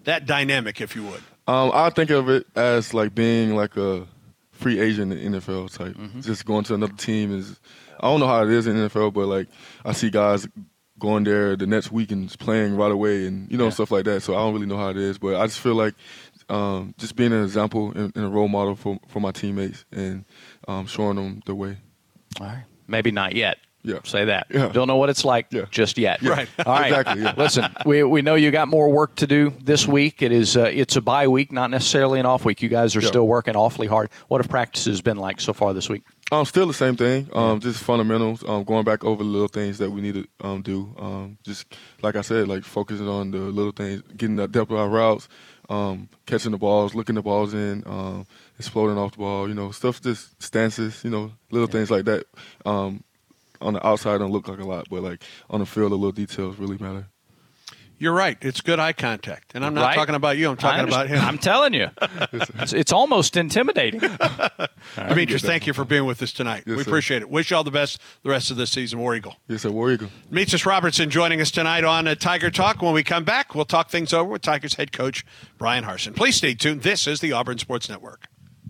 that dynamic, if you would? Um, I think of it as like being like a free agent in the N F L type. Mm-hmm. Just going to another team is – I don't know how it is in the N F L, but, like, I see guys going there the next week and playing right away and, you know, yeah. stuff like that. So I don't really know how it is. But I just feel like um, just being an example and, and a role model for, for my teammates and um, showing them the way. All right. Maybe not yet. Yeah. Say that. Yeah. Don't know what it's like yeah. just yet. Yeah. Right. All right. Exactly. Yeah. Listen, we we know you got more work to do this week. It is uh, it's a bye week, not necessarily an off week. You guys are yeah. still working awfully hard. What have practices been like so far this week? Um, still the same thing. Um, just fundamentals. Um, going back over the little things that we need to um, do. Um, just like I said, like focusing on the little things, getting the depth of our routes, um, catching the balls, looking the balls in, um, exploding off the ball. You know, stuff just stances. You know, little yeah. things like that. Um, on the outside, don't look like a lot, but like on the field, the little details really matter. You're right. It's good eye contact. And I'm not right? talking about you. I'm talking about him. I'm telling you. it's, it's almost intimidating. Right. Demetrius, thank you for being with us tonight. Yes, we appreciate sir. it. Wish you all the best the rest of the season. War Eagle. Yes, sir. War Eagle. Demetrius Robertson joining us tonight on uh, Tiger Talk. When we come back, we'll talk things over with Tigers head coach Bryan Harsin. Please stay tuned. This is the Auburn Sports Network.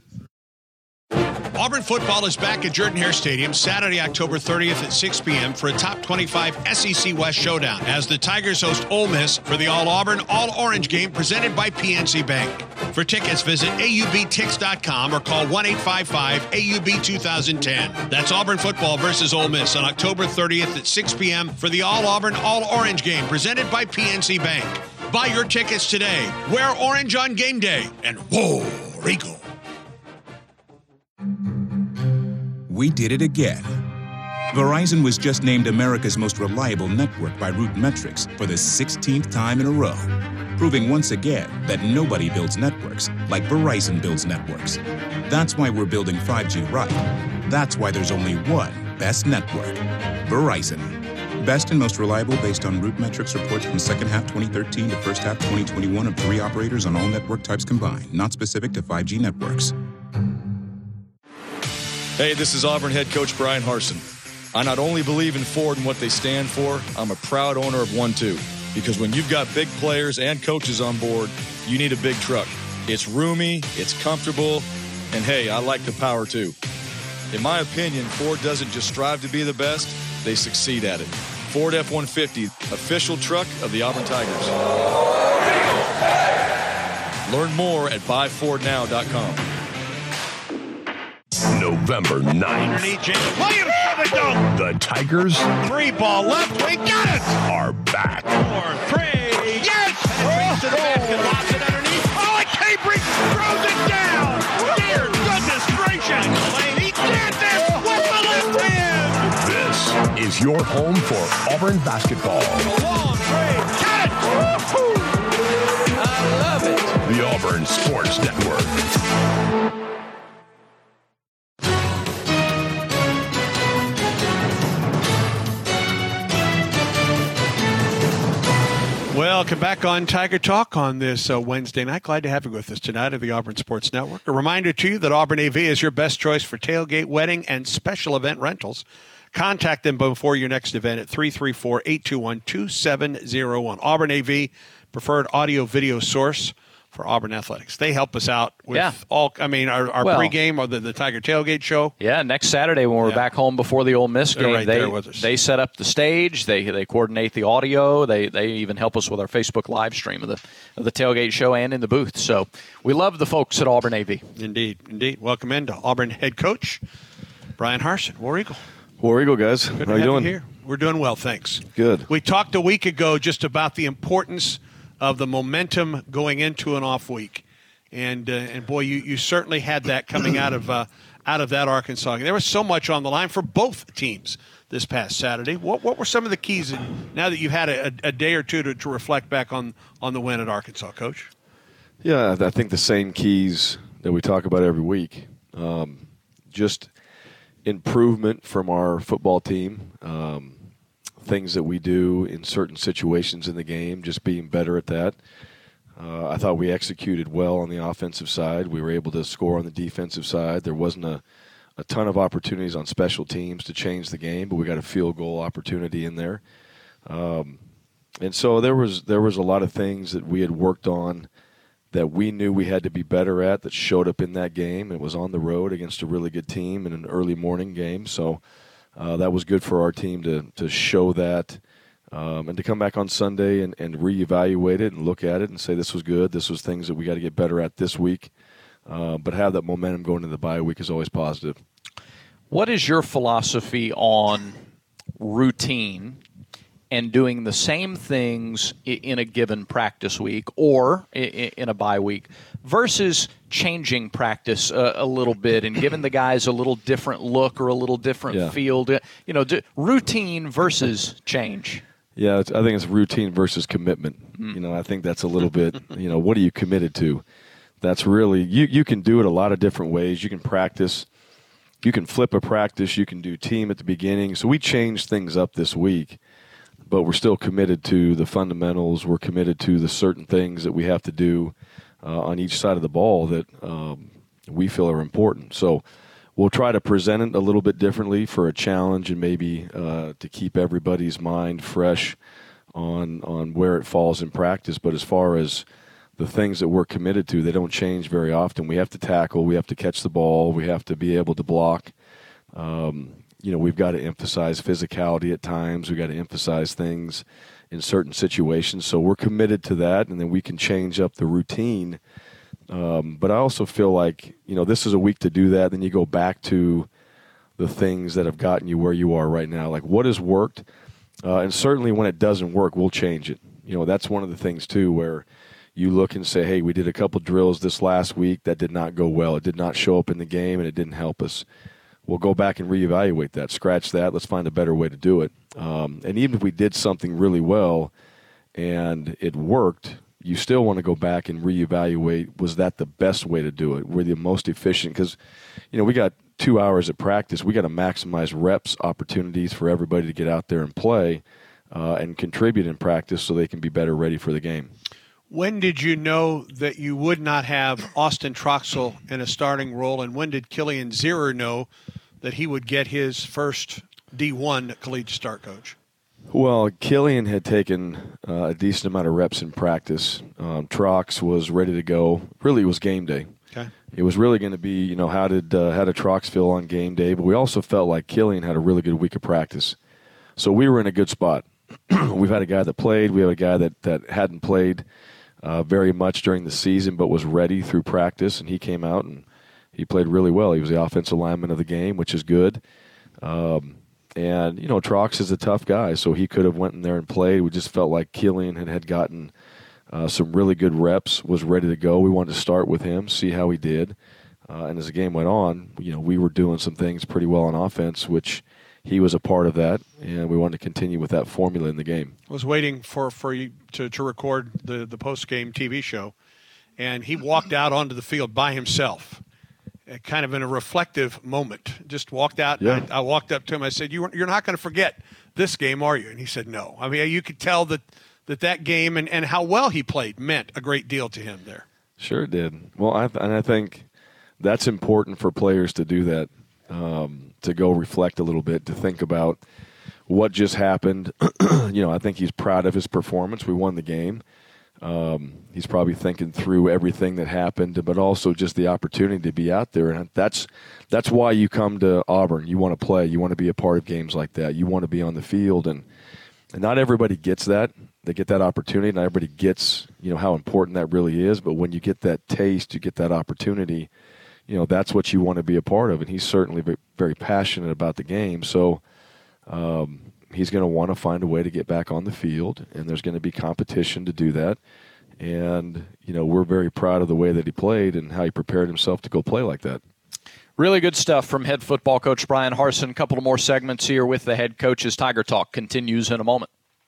Auburn football is back at Jordan-Hare Stadium Saturday, October thirtieth at six p.m. for a top twenty-five S E C West showdown as the Tigers host Ole Miss for the All-Auburn, All-Orange game presented by P N C Bank. For tickets, visit A U B tix dot com or call one eight five five A U B two thousand ten. That's Auburn football versus Ole Miss on October thirtieth at six p.m. for the All-Auburn, All-Orange game presented by P N C Bank. Buy your tickets today. Wear orange on game day and War Eagle. We did it again. Verizon was just named America's most reliable network by Root Metrics for the sixteenth time in a row, proving once again that nobody builds networks like Verizon builds networks. That's why we're building five G right. That's why there's only one best network, Verizon. Best and most reliable based on Root Metrics reports from second half twenty thirteen to first half twenty twenty-one of three operators on all network types combined, not specific to five G networks. Hey, this is Auburn head coach Bryan Harsin. I not only believe in Ford and what they stand for, I'm a proud owner of one too. Because when you've got big players and coaches on board, you need a big truck. It's roomy, it's comfortable, and hey, I like the power too. In my opinion, Ford doesn't just strive to be the best, they succeed at it. Ford F one fifty, official truck of the Auburn Tigers. Learn more at buy ford now dot com. November ninth. Underneath James Williams for the dunk. The Tigers. Three ball left wing. Got it. Are back. Four, three. Yes. Penetrates to the basket. Lobs it underneath. Oh, and Cambridge throws it down. Dear goodness gracious. Lane, he did this with the left hand. This is your home for Auburn basketball. A long trade. Got it. Woo-hoo. I love it. The Auburn Sports Network. Welcome back on Tiger Talk on this uh, Wednesday night. Glad to have you with us tonight at the Auburn Sports Network. A reminder to you that Auburn A V is your best choice for tailgate, wedding, and special event rentals. Contact them before your next event at three three four, eight two one, two seven zero one. Auburn A V, preferred audio-video source for Auburn Athletics. They help us out with yeah. all, I mean, our, our well, pregame or the, the Tiger Tailgate show. Yeah, next Saturday when we're yeah. back home before the Ole Miss game, right they, there with us. they set up the stage, they they coordinate the audio, they they even help us with our Facebook live stream of the of the tailgate show and in the booth. So we love the folks at Auburn A V. Indeed, indeed. Welcome into Auburn head coach Bryan Harsin, War Eagle. War Eagle, guys. Good How you doing? You here. We're doing well, thanks. Good. We talked a week ago just about the importance of the momentum going into an off week. And uh, and boy, you, you certainly had that coming out of uh, out of that Arkansas game. There was so much on the line for both teams this past Saturday. What what were some of the keys in, now that you've had a, a day or two to, to reflect back on, on the win at Arkansas, Coach? Yeah, I think the same keys that we talk about every week. Um, just improvement from our football team, um, things that we do in certain situations in the game, just being better at that. Uh, I thought we executed well on the offensive side. We were able to score on the defensive side. There wasn't a, a ton of opportunities on special teams to change the game, but we got a field goal opportunity in there. Um, and so there was there was a lot of things that we had worked on that we knew we had to be better at that showed up in that game. It was on the road against a really good team in an early morning game, so uh, that was good for our team to to show that. Um, and to come back on Sunday and, and reevaluate it and look at it and say this was good, this was things that we got to get better at this week, uh, but have that momentum going into the bye week is always positive. What is your philosophy on routine and doing the same things in a given practice week or in a bye week versus changing practice a, a little bit and giving the guys a little different look or a little different yeah. feel? To, you know, routine versus change. Yeah, it's, I think it's routine versus commitment. Mm. You know, I think that's a little bit, you know, what are you committed to? That's really, you, you can do it a lot of different ways. You can practice. You can flip a practice. You can do team at the beginning. So we changed things up this week, but we're still committed to the fundamentals. We're committed to the certain things that we have to do uh, on each side of the ball that um, we feel are important. So we'll try to present it a little bit differently for a challenge and maybe uh, to keep everybody's mind fresh on on where it falls in practice. But as far as the things that we're committed to, they don't change very often. We have to tackle. We have to catch the ball. We have to be able to block. Um, you know, we've got to emphasize physicality at times. We've got to emphasize things in certain situations. So we're committed to that, and then we can change up the routine. Um, but I also feel like, you know, this is a week to do that. Then you go back to the things that have gotten you where you are right now. Like what has worked? Uh, and certainly when it doesn't work, we'll change it. You know, that's one of the things, too, where you look and say, hey, we did a couple drills this last week that did not go well. It did not show up in the game, and it didn't help us. We'll go back and reevaluate that. Scratch that. Let's find a better way to do it. Um, and even if we did something really well and it worked, you still want to go back and reevaluate, was that the best way to do it? Were the most efficient? Because, you know, we got two hours of practice. We got to maximize reps, opportunities for everybody to get out there and play uh, and contribute in practice so they can be better ready for the game. When did you know that you would not have Austin Troxell in a starting role, and when did Killian Zierer know that he would get his first D one collegiate start, Coach? Well, Killian had taken uh, a decent amount of reps in practice. Um, Trox was ready to go. Really, it was game day. Okay. It was really going to be, you know, how did uh, how did Trox feel on game day? But we also felt like Killian had a really good week of practice. So we were in a good spot. We've had a guy that played. We have a guy that, that hadn't played uh, very much during the season but was ready through practice, and he came out and he played really well. He was the offensive lineman of the game, which is good. Um, and, you know, Trox is a tough guy, so he could have went in there and played. We just felt like Killian had, had gotten uh, some really good reps, was ready to go. We wanted to start with him, see how he did. Uh, and as the game went on, you know, we were doing some things pretty well on offense, which he was a part of that, and we wanted to continue with that formula in the game. I was waiting for, for you to, to record the, the post-game T V show, and he walked out onto the field by himself, uh, kind of in a reflective moment. Just walked out. Yeah. And I, I walked up to him. I said, you, you're not going to forget this game, are you? And he said, no. I mean, you could tell that that, that game and, and how well he played meant a great deal to him there. Sure it did. Well, I, and I think that's important for players to do that. Um, to go reflect a little bit, to think about what just happened. You know, I think he's proud of his performance. We won the game. Um, he's probably thinking through everything that happened, but also just the opportunity to be out there. And that's that's why you come to Auburn. You want to play. You want to be a part of games like that. You want to be on the field. And, and not everybody gets that. They get that opportunity. Not everybody gets, you know, how important that really is. But when you get that taste, you get that opportunity, you know, that's what you want to be a part of. And he's certainly very passionate about the game. So um, he's going to want to find a way to get back on the field, and there's going to be competition to do that. And, you know, we're very proud of the way that he played and how he prepared himself to go play like that. Really good stuff from head football coach Brian Harsin. A couple of more segments here with the head coach's Tiger Talk continues in a moment.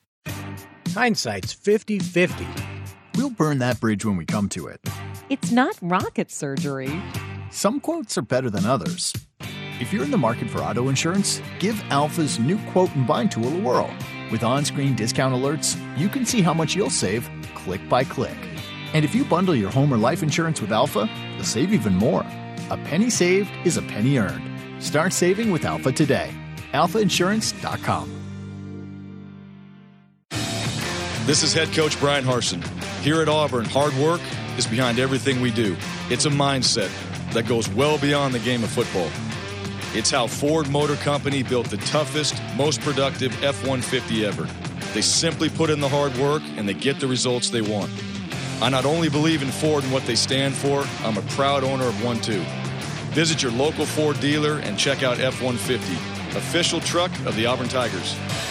Hindsight's fifty-fifty. We'll burn that bridge when we come to it. It's not rocket surgery. Some quotes are better than others. If you're in the market for auto insurance, give Alpha's new quote and bind tool a whirl. With on-screen discount alerts, you can see how much you'll save click by click. And if you bundle your home or life insurance with Alpha, you'll save even more. A penny saved is a penny earned. Start saving with Alpha today. alpha insurance dot com. This is head coach Brian Harsin. Here at Auburn, hard work is behind everything we do. It's a mindset that goes well beyond the game of football. It's how Ford Motor Company built the toughest, most productive F one fifty ever. They simply put in the hard work and they get the results they want. I not only believe in Ford and what they stand for, I'm a proud owner of one too. Visit your local Ford dealer and check out F one fifty, official truck of the Auburn Tigers.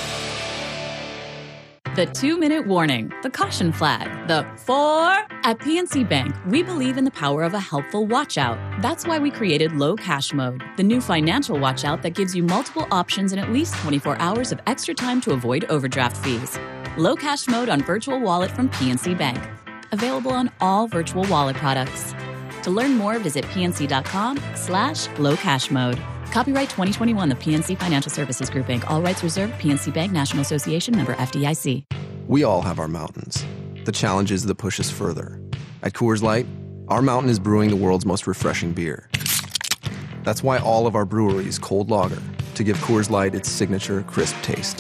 The two-minute warning, the caution flag, the four. At P N C Bank, we believe in the power of a helpful watch-out. That's why we created Low Cash Mode, the new financial watch-out that gives you multiple options and at least twenty-four hours of extra time to avoid overdraft fees. Low Cash Mode on Virtual Wallet from P N C Bank. Available on all virtual wallet products. To learn more, visit pnc.com slash low cash mode. Copyright twenty twenty-one, the P N C Financial Services Group, Incorporated. All rights reserved. P N C Bank, National Association, member F D I C. We all have our mountains. The challenges that push us further. At Coors Light, our mountain is brewing the world's most refreshing beer. That's why all of our breweries cold lager to give Coors Light its signature crisp taste.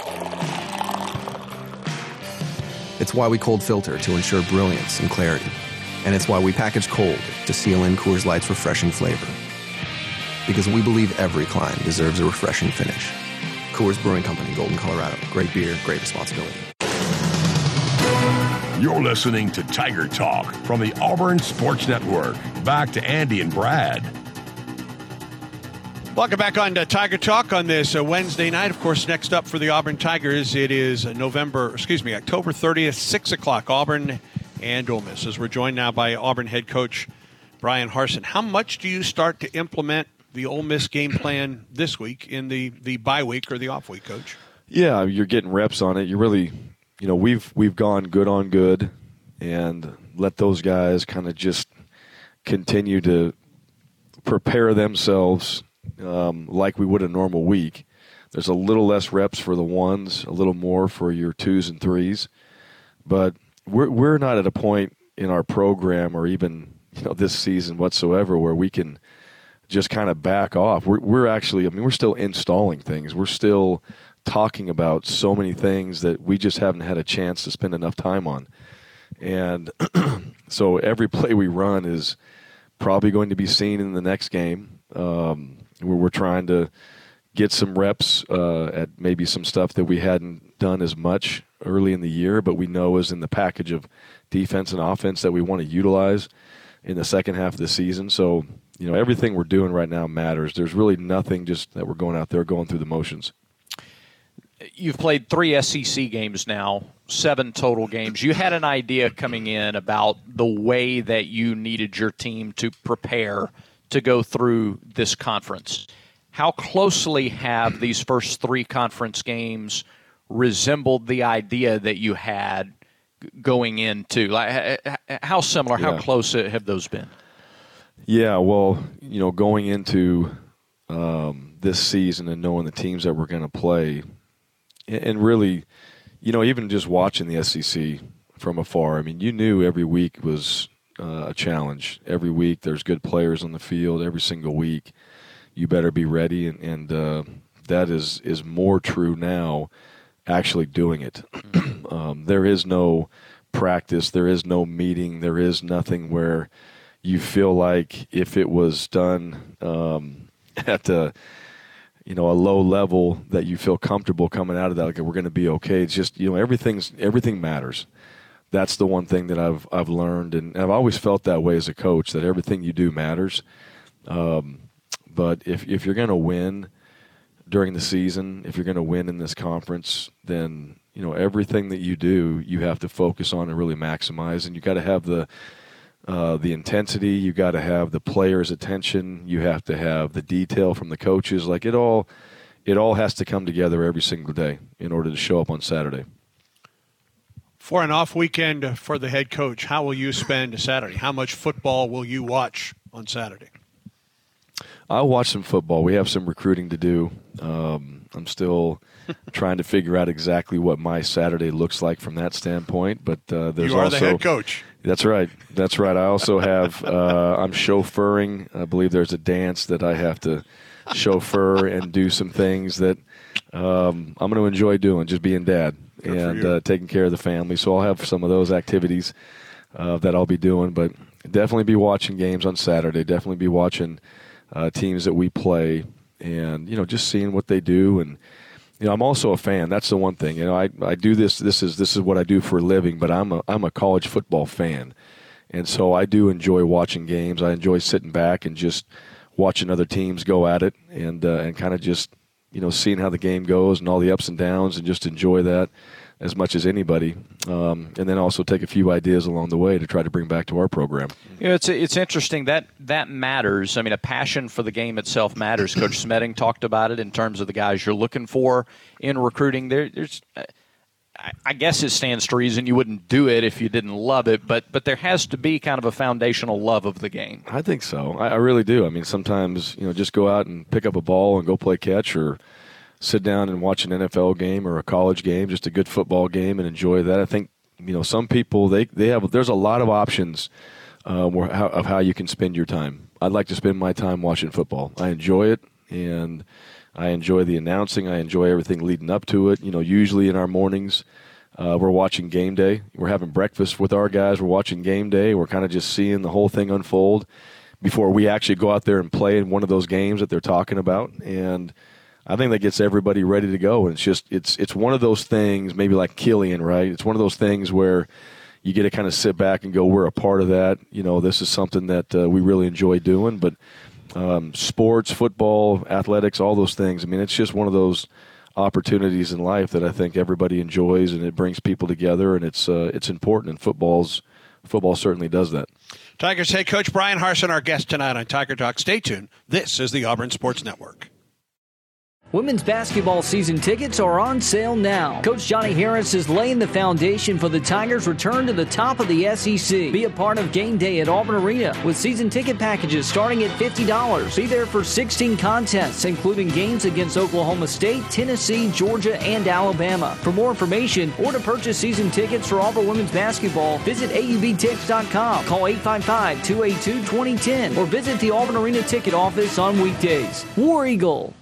It's why we cold filter to ensure brilliance and clarity. And it's why we package cold to seal in Coors Light's refreshing flavor. Because we believe every climb deserves a refreshing finish. Coors Brewing Company, Golden, Colorado. Great beer, great responsibility. You're listening to Tiger Talk from the Auburn Sports Network. Back to Andy and Brad. Welcome back on to Tiger Talk on this uh, Wednesday night. Of course, next up for the Auburn Tigers, it is November, excuse me, October thirtieth, six o'clock, Auburn and Ole Miss. As we're joined now by Auburn head coach Brian Harsin. How much do you start to implement the Ole Miss game plan this week in the, the bye week or the off week, Coach? Yeah, you're getting reps on it. You really, you know, we've we've gone good on good and let those guys kind of just continue to prepare themselves um, like we would a normal week. There's a little less reps for the ones, a little more for your twos and threes, but we're we're not at a point in our program or even, you know, this season whatsoever where we can just kind of back off. We're, we're actually, I mean, we're still installing things. We're still talking about so many things that we just haven't had a chance to spend enough time on. And so every play we run is probably going to be seen in the next game, um, where we're trying to get some reps uh, at maybe some stuff that we hadn't done as much early in the year, but we know is in the package of defense and offense that we want to utilize in the second half of the season. So, you know, everything we're doing right now matters. There's really nothing just that we're going out there going through the motions. You've played three S E C games now, seven total games. You had an idea coming in about the way that you needed your team to prepare to go through this conference. How closely have these first three conference games resembled the idea that you had going into? Like, how similar, how yeah. close have those been? Yeah, well, you know, going into um, this season and knowing the teams that we're going to play, and really, you know, even just watching the S E C from afar, I mean, you knew every week was uh, a challenge. Every week there's good players on the field. Every single week you better be ready, and, and uh, that is, is more true now actually doing it. um, there is no practice. There is no meeting. There is nothing where you feel like if it was done um, at a, you know, a low level that you feel comfortable coming out of that, like we're going to be okay. It's just, you know, everything's everything matters. That's the one thing that I've I've learned, and I've always felt that way as a coach, that everything you do matters. Um, but if if you're going to win during the season, if you're going to win in this conference, then, you know, everything that you do, you have to focus on and really maximize, and you got to have the Uh, the intensity, you got to have the players' attention, you have to have the detail from the coaches. Like it all, it all has to come together every single day in order to show up on Saturday. For an off weekend for the head coach, how will you spend Saturday? How much football will you watch on Saturday? I'll watch some football. We have some recruiting to do. Um, I'm still trying to figure out exactly what my Saturday looks like from that standpoint. But uh, there's you are also the head coach. That's right. That's right. I also have. Uh, I'm chauffeuring. I believe there's a dance that I have to chauffeur and do some things that um, I'm going to enjoy doing. Just being dad Good for and you. uh, taking care of the family. So I'll have some of those activities uh, that I'll be doing. But definitely be watching games on Saturday. Definitely be watching uh, teams that we play, and you know, just seeing what they do. And you know, I'm also a fan. That's the one thing. You know, I I do this. This is this is what I do for a living. But I'm a I'm a college football fan, and so I do enjoy watching games. I enjoy sitting back and just watching other teams go at it, and uh, and kind of just you know seeing how the game goes and all the ups and downs, and just enjoy that as much as anybody, um, and then also take a few ideas along the way to try to bring back to our program. You know, it's it's interesting that that matters. I mean, a passion for the game itself matters. Coach Smetting talked about it in terms of the guys you're looking for in recruiting. There, there's, I, I guess it stands to reason you wouldn't do it if you didn't love it, but but there has to be kind of a foundational love of the game. I think so. I, I really do. I mean, sometimes you know, just go out and pick up a ball and go play catch, or sit down and watch an N F L game or a college game, just a good football game, and enjoy that. I think you know some people they they have there's a lot of options uh, where, how, of how you can spend your time. I'd like to spend my time watching football. I enjoy it, and I enjoy the announcing. I enjoy everything leading up to it. You know, usually in our mornings, uh, we're watching game day. We're having breakfast with our guys. We're watching game day. We're kind of just seeing the whole thing unfold before we actually go out there and play in one of those games that they're talking about. And I think that gets everybody ready to go. And it's just it's it's one of those things, maybe like Killian, right? It's one of those things where you get to kind of sit back and go, we're a part of that. You know, this is something that uh, we really enjoy doing. But um, sports, football, athletics, all those things, I mean, it's just one of those opportunities in life that I think everybody enjoys, and it brings people together, and it's uh, it's important. And football's football certainly does that. Tigers head coach Bryan Harsin, our guest tonight on Tiger Talk. Stay tuned. This is the Auburn Sports Network. Women's basketball season tickets are on sale now. Coach Johnny Harris is laying the foundation for the Tigers' return to the top of the S E C. Be a part of game day at Auburn Arena with season ticket packages starting at fifty dollars. Be there for sixteen contests, including games against Oklahoma State, Tennessee, Georgia, and Alabama. For more information or to purchase season tickets for Auburn women's basketball, visit A U B tix dot com. Call eight five five, two eight two, two zero one zero or visit the Auburn Arena ticket office on weekdays. War Eagle.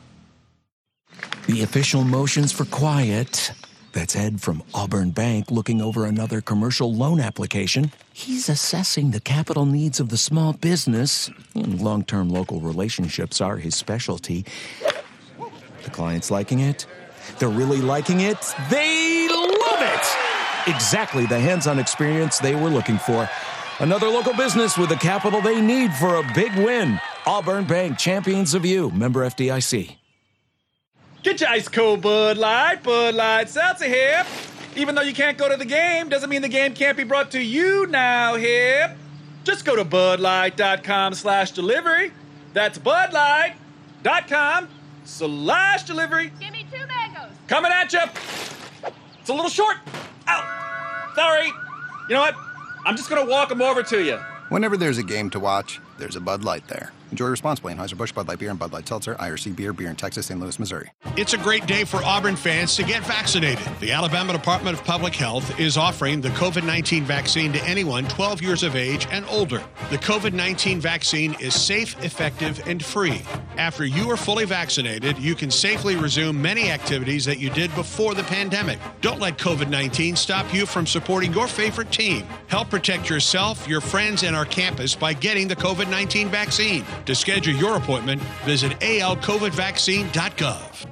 The official motions for quiet. That's Ed from Auburn Bank looking over another commercial loan application. He's assessing the capital needs of the small business, and long-term local relationships are his specialty. The client's liking it. They're really liking it. They love it! Exactly the hands-on experience they were looking for. Another local business with the capital they need for a big win. Auburn Bank, champions of you. Member F D I C. Get your ice cold Bud Light, Bud Light Seltzer here. Even though you can't go to the game, doesn't mean the game can't be brought to you now here. Just go to budlight.com slash delivery. That's budlight.com slash delivery. Give me two mangoes. Coming at you. It's a little short. Ow. Sorry. You know what? I'm just going to walk them over to you. Whenever there's a game to watch, there's a Bud Light there. Enjoy responsibly. Anheuser-Busch, Bud Light Beer, and Bud Light Seltzer, I R C Beer, Beer in Texas, Saint Louis, Missouri. It's a great day for Auburn fans to get vaccinated. The Alabama Department of Public Health is offering the COVID nineteen vaccine to anyone twelve years of age and older. The COVID nineteen vaccine is safe, effective, and free. After you are fully vaccinated, you can safely resume many activities that you did before the pandemic. Don't let COVID nineteen stop you from supporting your favorite team. Help protect yourself, your friends, and our campus by getting the COVID nineteen vaccine. To schedule your appointment, visit A L covid vaccine dot gov.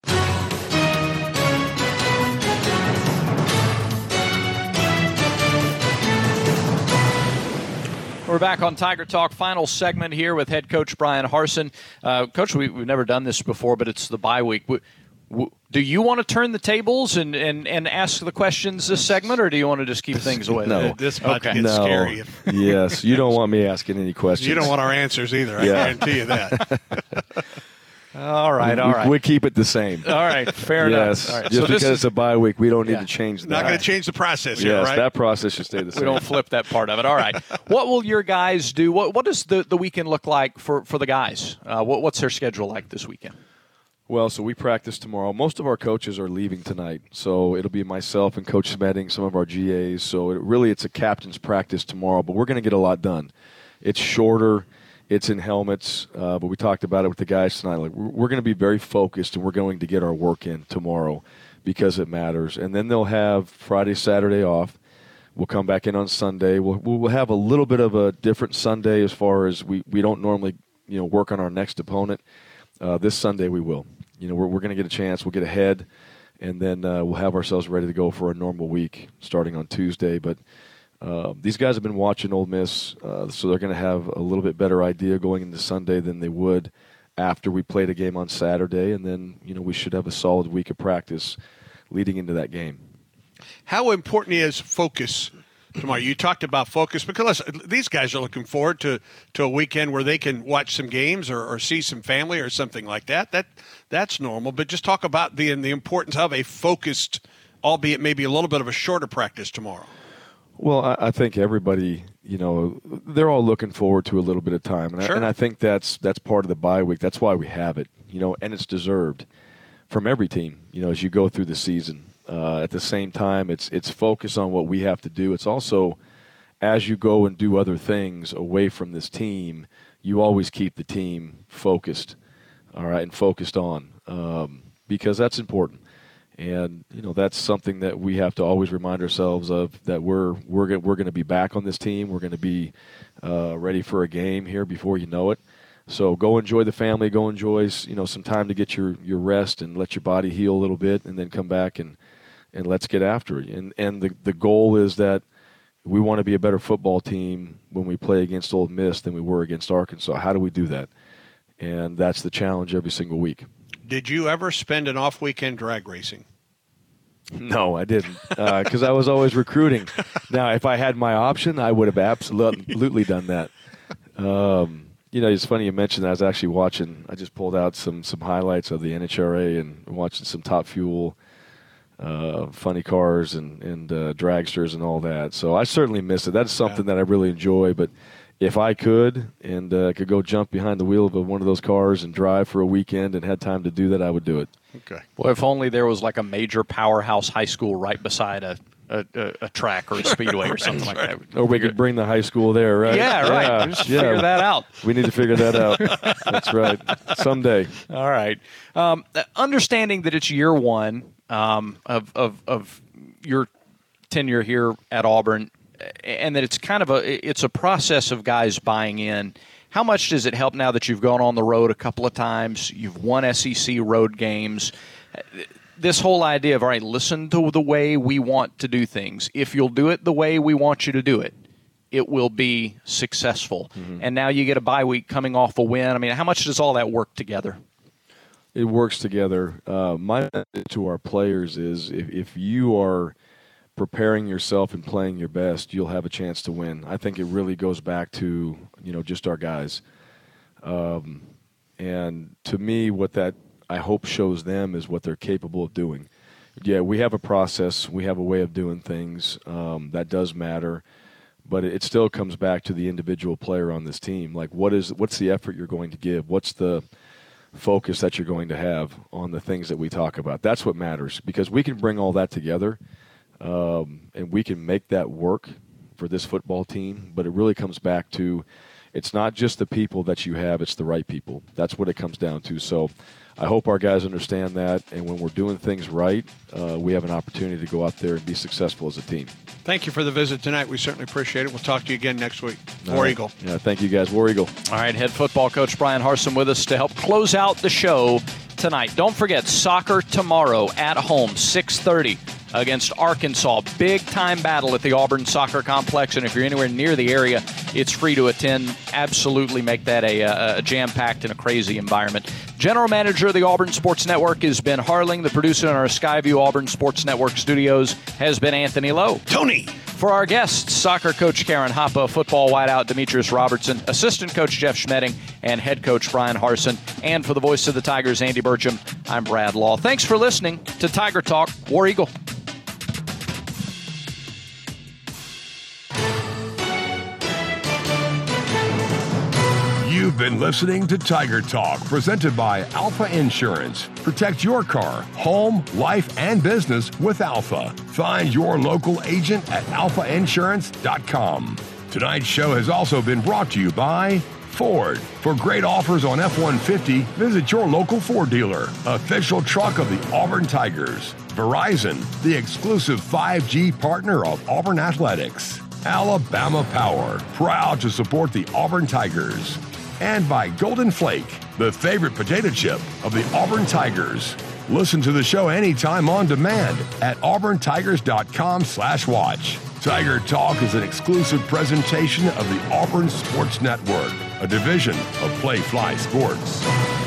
We're back on Tiger Talk, final segment here with head coach Bryan Harsin. Uh, coach, we, we've never done this before, but it's the bye week. We, we, do you want to turn the tables and, and, and ask the questions this segment, or do you want to just keep things away? No. This might okay. get no. scary. Yes, you don't want me asking any questions. You don't want our answers either, I Yeah. guarantee you that. All right, all we, right. We keep it the same. All right, fair yes. enough. All right. Just so because this is, it's a bye week, we don't need Yeah. to change that. Not going to change the process here, yes, right? that process should stay the same. we don't flip that part of it. All right. What will your guys do? What What does the, the weekend look like for, for the guys? Uh, what What's their schedule like this weekend? Well, so we practice tomorrow. Most of our coaches are leaving tonight, so it'll be myself and Coach Smetting, some of our G As. So it, really it's a captain's practice tomorrow, but we're going to get a lot done. It's shorter. It's in helmets, uh, but we talked about it with the guys tonight. Like we're, we're going to be very focused, and we're going to get our work in tomorrow because it matters. And then they'll have Friday, Saturday off. We'll come back in on Sunday. We'll, we'll have a little bit of a different Sunday as far as we, we don't normally, you know, work on our next opponent. Uh, this Sunday we will. You know, we're, we're going to get a chance. We'll get ahead, and then uh, we'll have ourselves ready to go for a normal week starting on Tuesday. But uh, these guys have been watching Ole Miss, uh, so they're going to have a little bit better idea going into Sunday than they would after we played a game on Saturday. And then, you know, we should have a solid week of practice leading into that game. How important is focus tomorrow? You talked about focus because listen, these guys are looking forward to, to a weekend where they can watch some games or, or see some family or something like that. That that's normal. But just talk about the the importance of a focused, albeit maybe a little bit of a shorter practice tomorrow. Well, I, I think everybody, you know, they're all looking forward to a little bit of time, and, sure. I, and I think that's that's part of the bye week. That's why we have it, you know, and it's deserved from every team. You know, as you go through the season. Uh, at the same time, it's it's focus on what we have to do. It's also, as you go and do other things away from this team, you always keep the team focused, all right, and focused on, um, because that's important. And you know that's something that we have to always remind ourselves of, that we're we're gonna, we're going to be back on this team. We're going to be uh, ready for a game here before you know it. So go enjoy the family. Go enjoy you know some time to get your, your rest and let your body heal a little bit, and then come back and. And let's get after it. And and the, the goal is that we want to be a better football team when we play against Ole Miss than we were against Arkansas. How do we do that? And that's the challenge every single week. Did you ever spend an off weekend drag racing? No, I didn't, because uh, I was always recruiting. Now, if I had my option, I would have absolutely done that. Um, you know, it's funny you mentioned that. I was actually watching, I just pulled out some, some highlights of the N H R A and watching some Top Fuel Uh, funny cars and, and uh, dragsters and all that. So I certainly miss it. That's something yeah. that I really enjoy. But if I could and uh, could go jump behind the wheel of one of those cars and drive for a weekend and had time to do that, I would do it. Okay. Well, if only there was like a major powerhouse high school right beside a a, a, a track or a speedway right, or something like right. that. Or we could bring the high school there, right? Yeah, right. Yeah. Just yeah. figure that out. We need to figure that out. That's right. Someday. All right. Um, understanding that it's year one um, of, of of your tenure here at Auburn, and that it's kind of a it's a process of guys buying in. How much does it help now that you've gone on the road a couple of times, you've won S E C road games? This whole idea of, all right, listen to the way we want to do things. If you'll do it the way we want you to do it, it will be successful. Mm-hmm. And now you get a bye week coming off a win. I mean, how much does all that work together? It works together. Uh, my message to our players is if, if you are preparing yourself and playing your best, you'll have a chance to win. I think it really goes back to, you know, just our guys. Um, and to me, what that I hope shows them is what they're capable of doing. Yeah, we have a process. We have a way of doing things. Um, that does matter. But it still comes back to the individual player on this team. Like, what is what's the effort you're going to give? What's the focus that you're going to have on the things that we talk about? That's what matters, because we can bring all that together, um, and we can make that work for this football team. But it really comes back to it's not just the people that you have, it's the right people. That's what it comes down to. So I hope our guys understand that, and when we're doing things right, uh, we have an opportunity to go out there and be successful as a team. Thank you for the visit tonight. We certainly appreciate it. We'll talk to you again next week. All War right. Eagle. Yeah, thank you guys. War Eagle. All right, head football coach Brian Harsin with us to help close out the show tonight. Don't forget, soccer tomorrow at home, six thirty against Arkansas. Big-time battle at the Auburn Soccer Complex, and if you're anywhere near the area, it's free to attend. Absolutely make that a, a jam-packed and a crazy environment. General Manager of the Auburn Sports Network is Ben Harling. The producer in our Skyview Auburn Sports Network studios has been Anthony Lowe. Tony! For our guests, soccer coach Karen Hoppe, football wideout Demetrius Robertson, assistant coach Jeff Schmedding, and head coach Brian Harsin. And for the voice of the Tigers, Andy Burcham, I'm Brad Law. Thanks for listening to Tiger Talk. War Eagle. You've been listening to Tiger Talk, presented by Alpha Insurance. Protect your car, home, life, and business with Alpha. Find your local agent at alpha insurance dot com. Tonight's show has also been brought to you by Ford. For great offers on F one fifty, visit your local Ford dealer, official truck of the Auburn Tigers. Verizon, the exclusive five G partner of Auburn Athletics. Alabama Power, proud to support the Auburn Tigers. And by Golden Flake, the favorite potato chip of the Auburn Tigers. Listen to the show anytime on demand at auburn tigers dot com slash watch. Tiger Talk is an exclusive presentation of the Auburn Sports Network, a division of Play Fly Sports.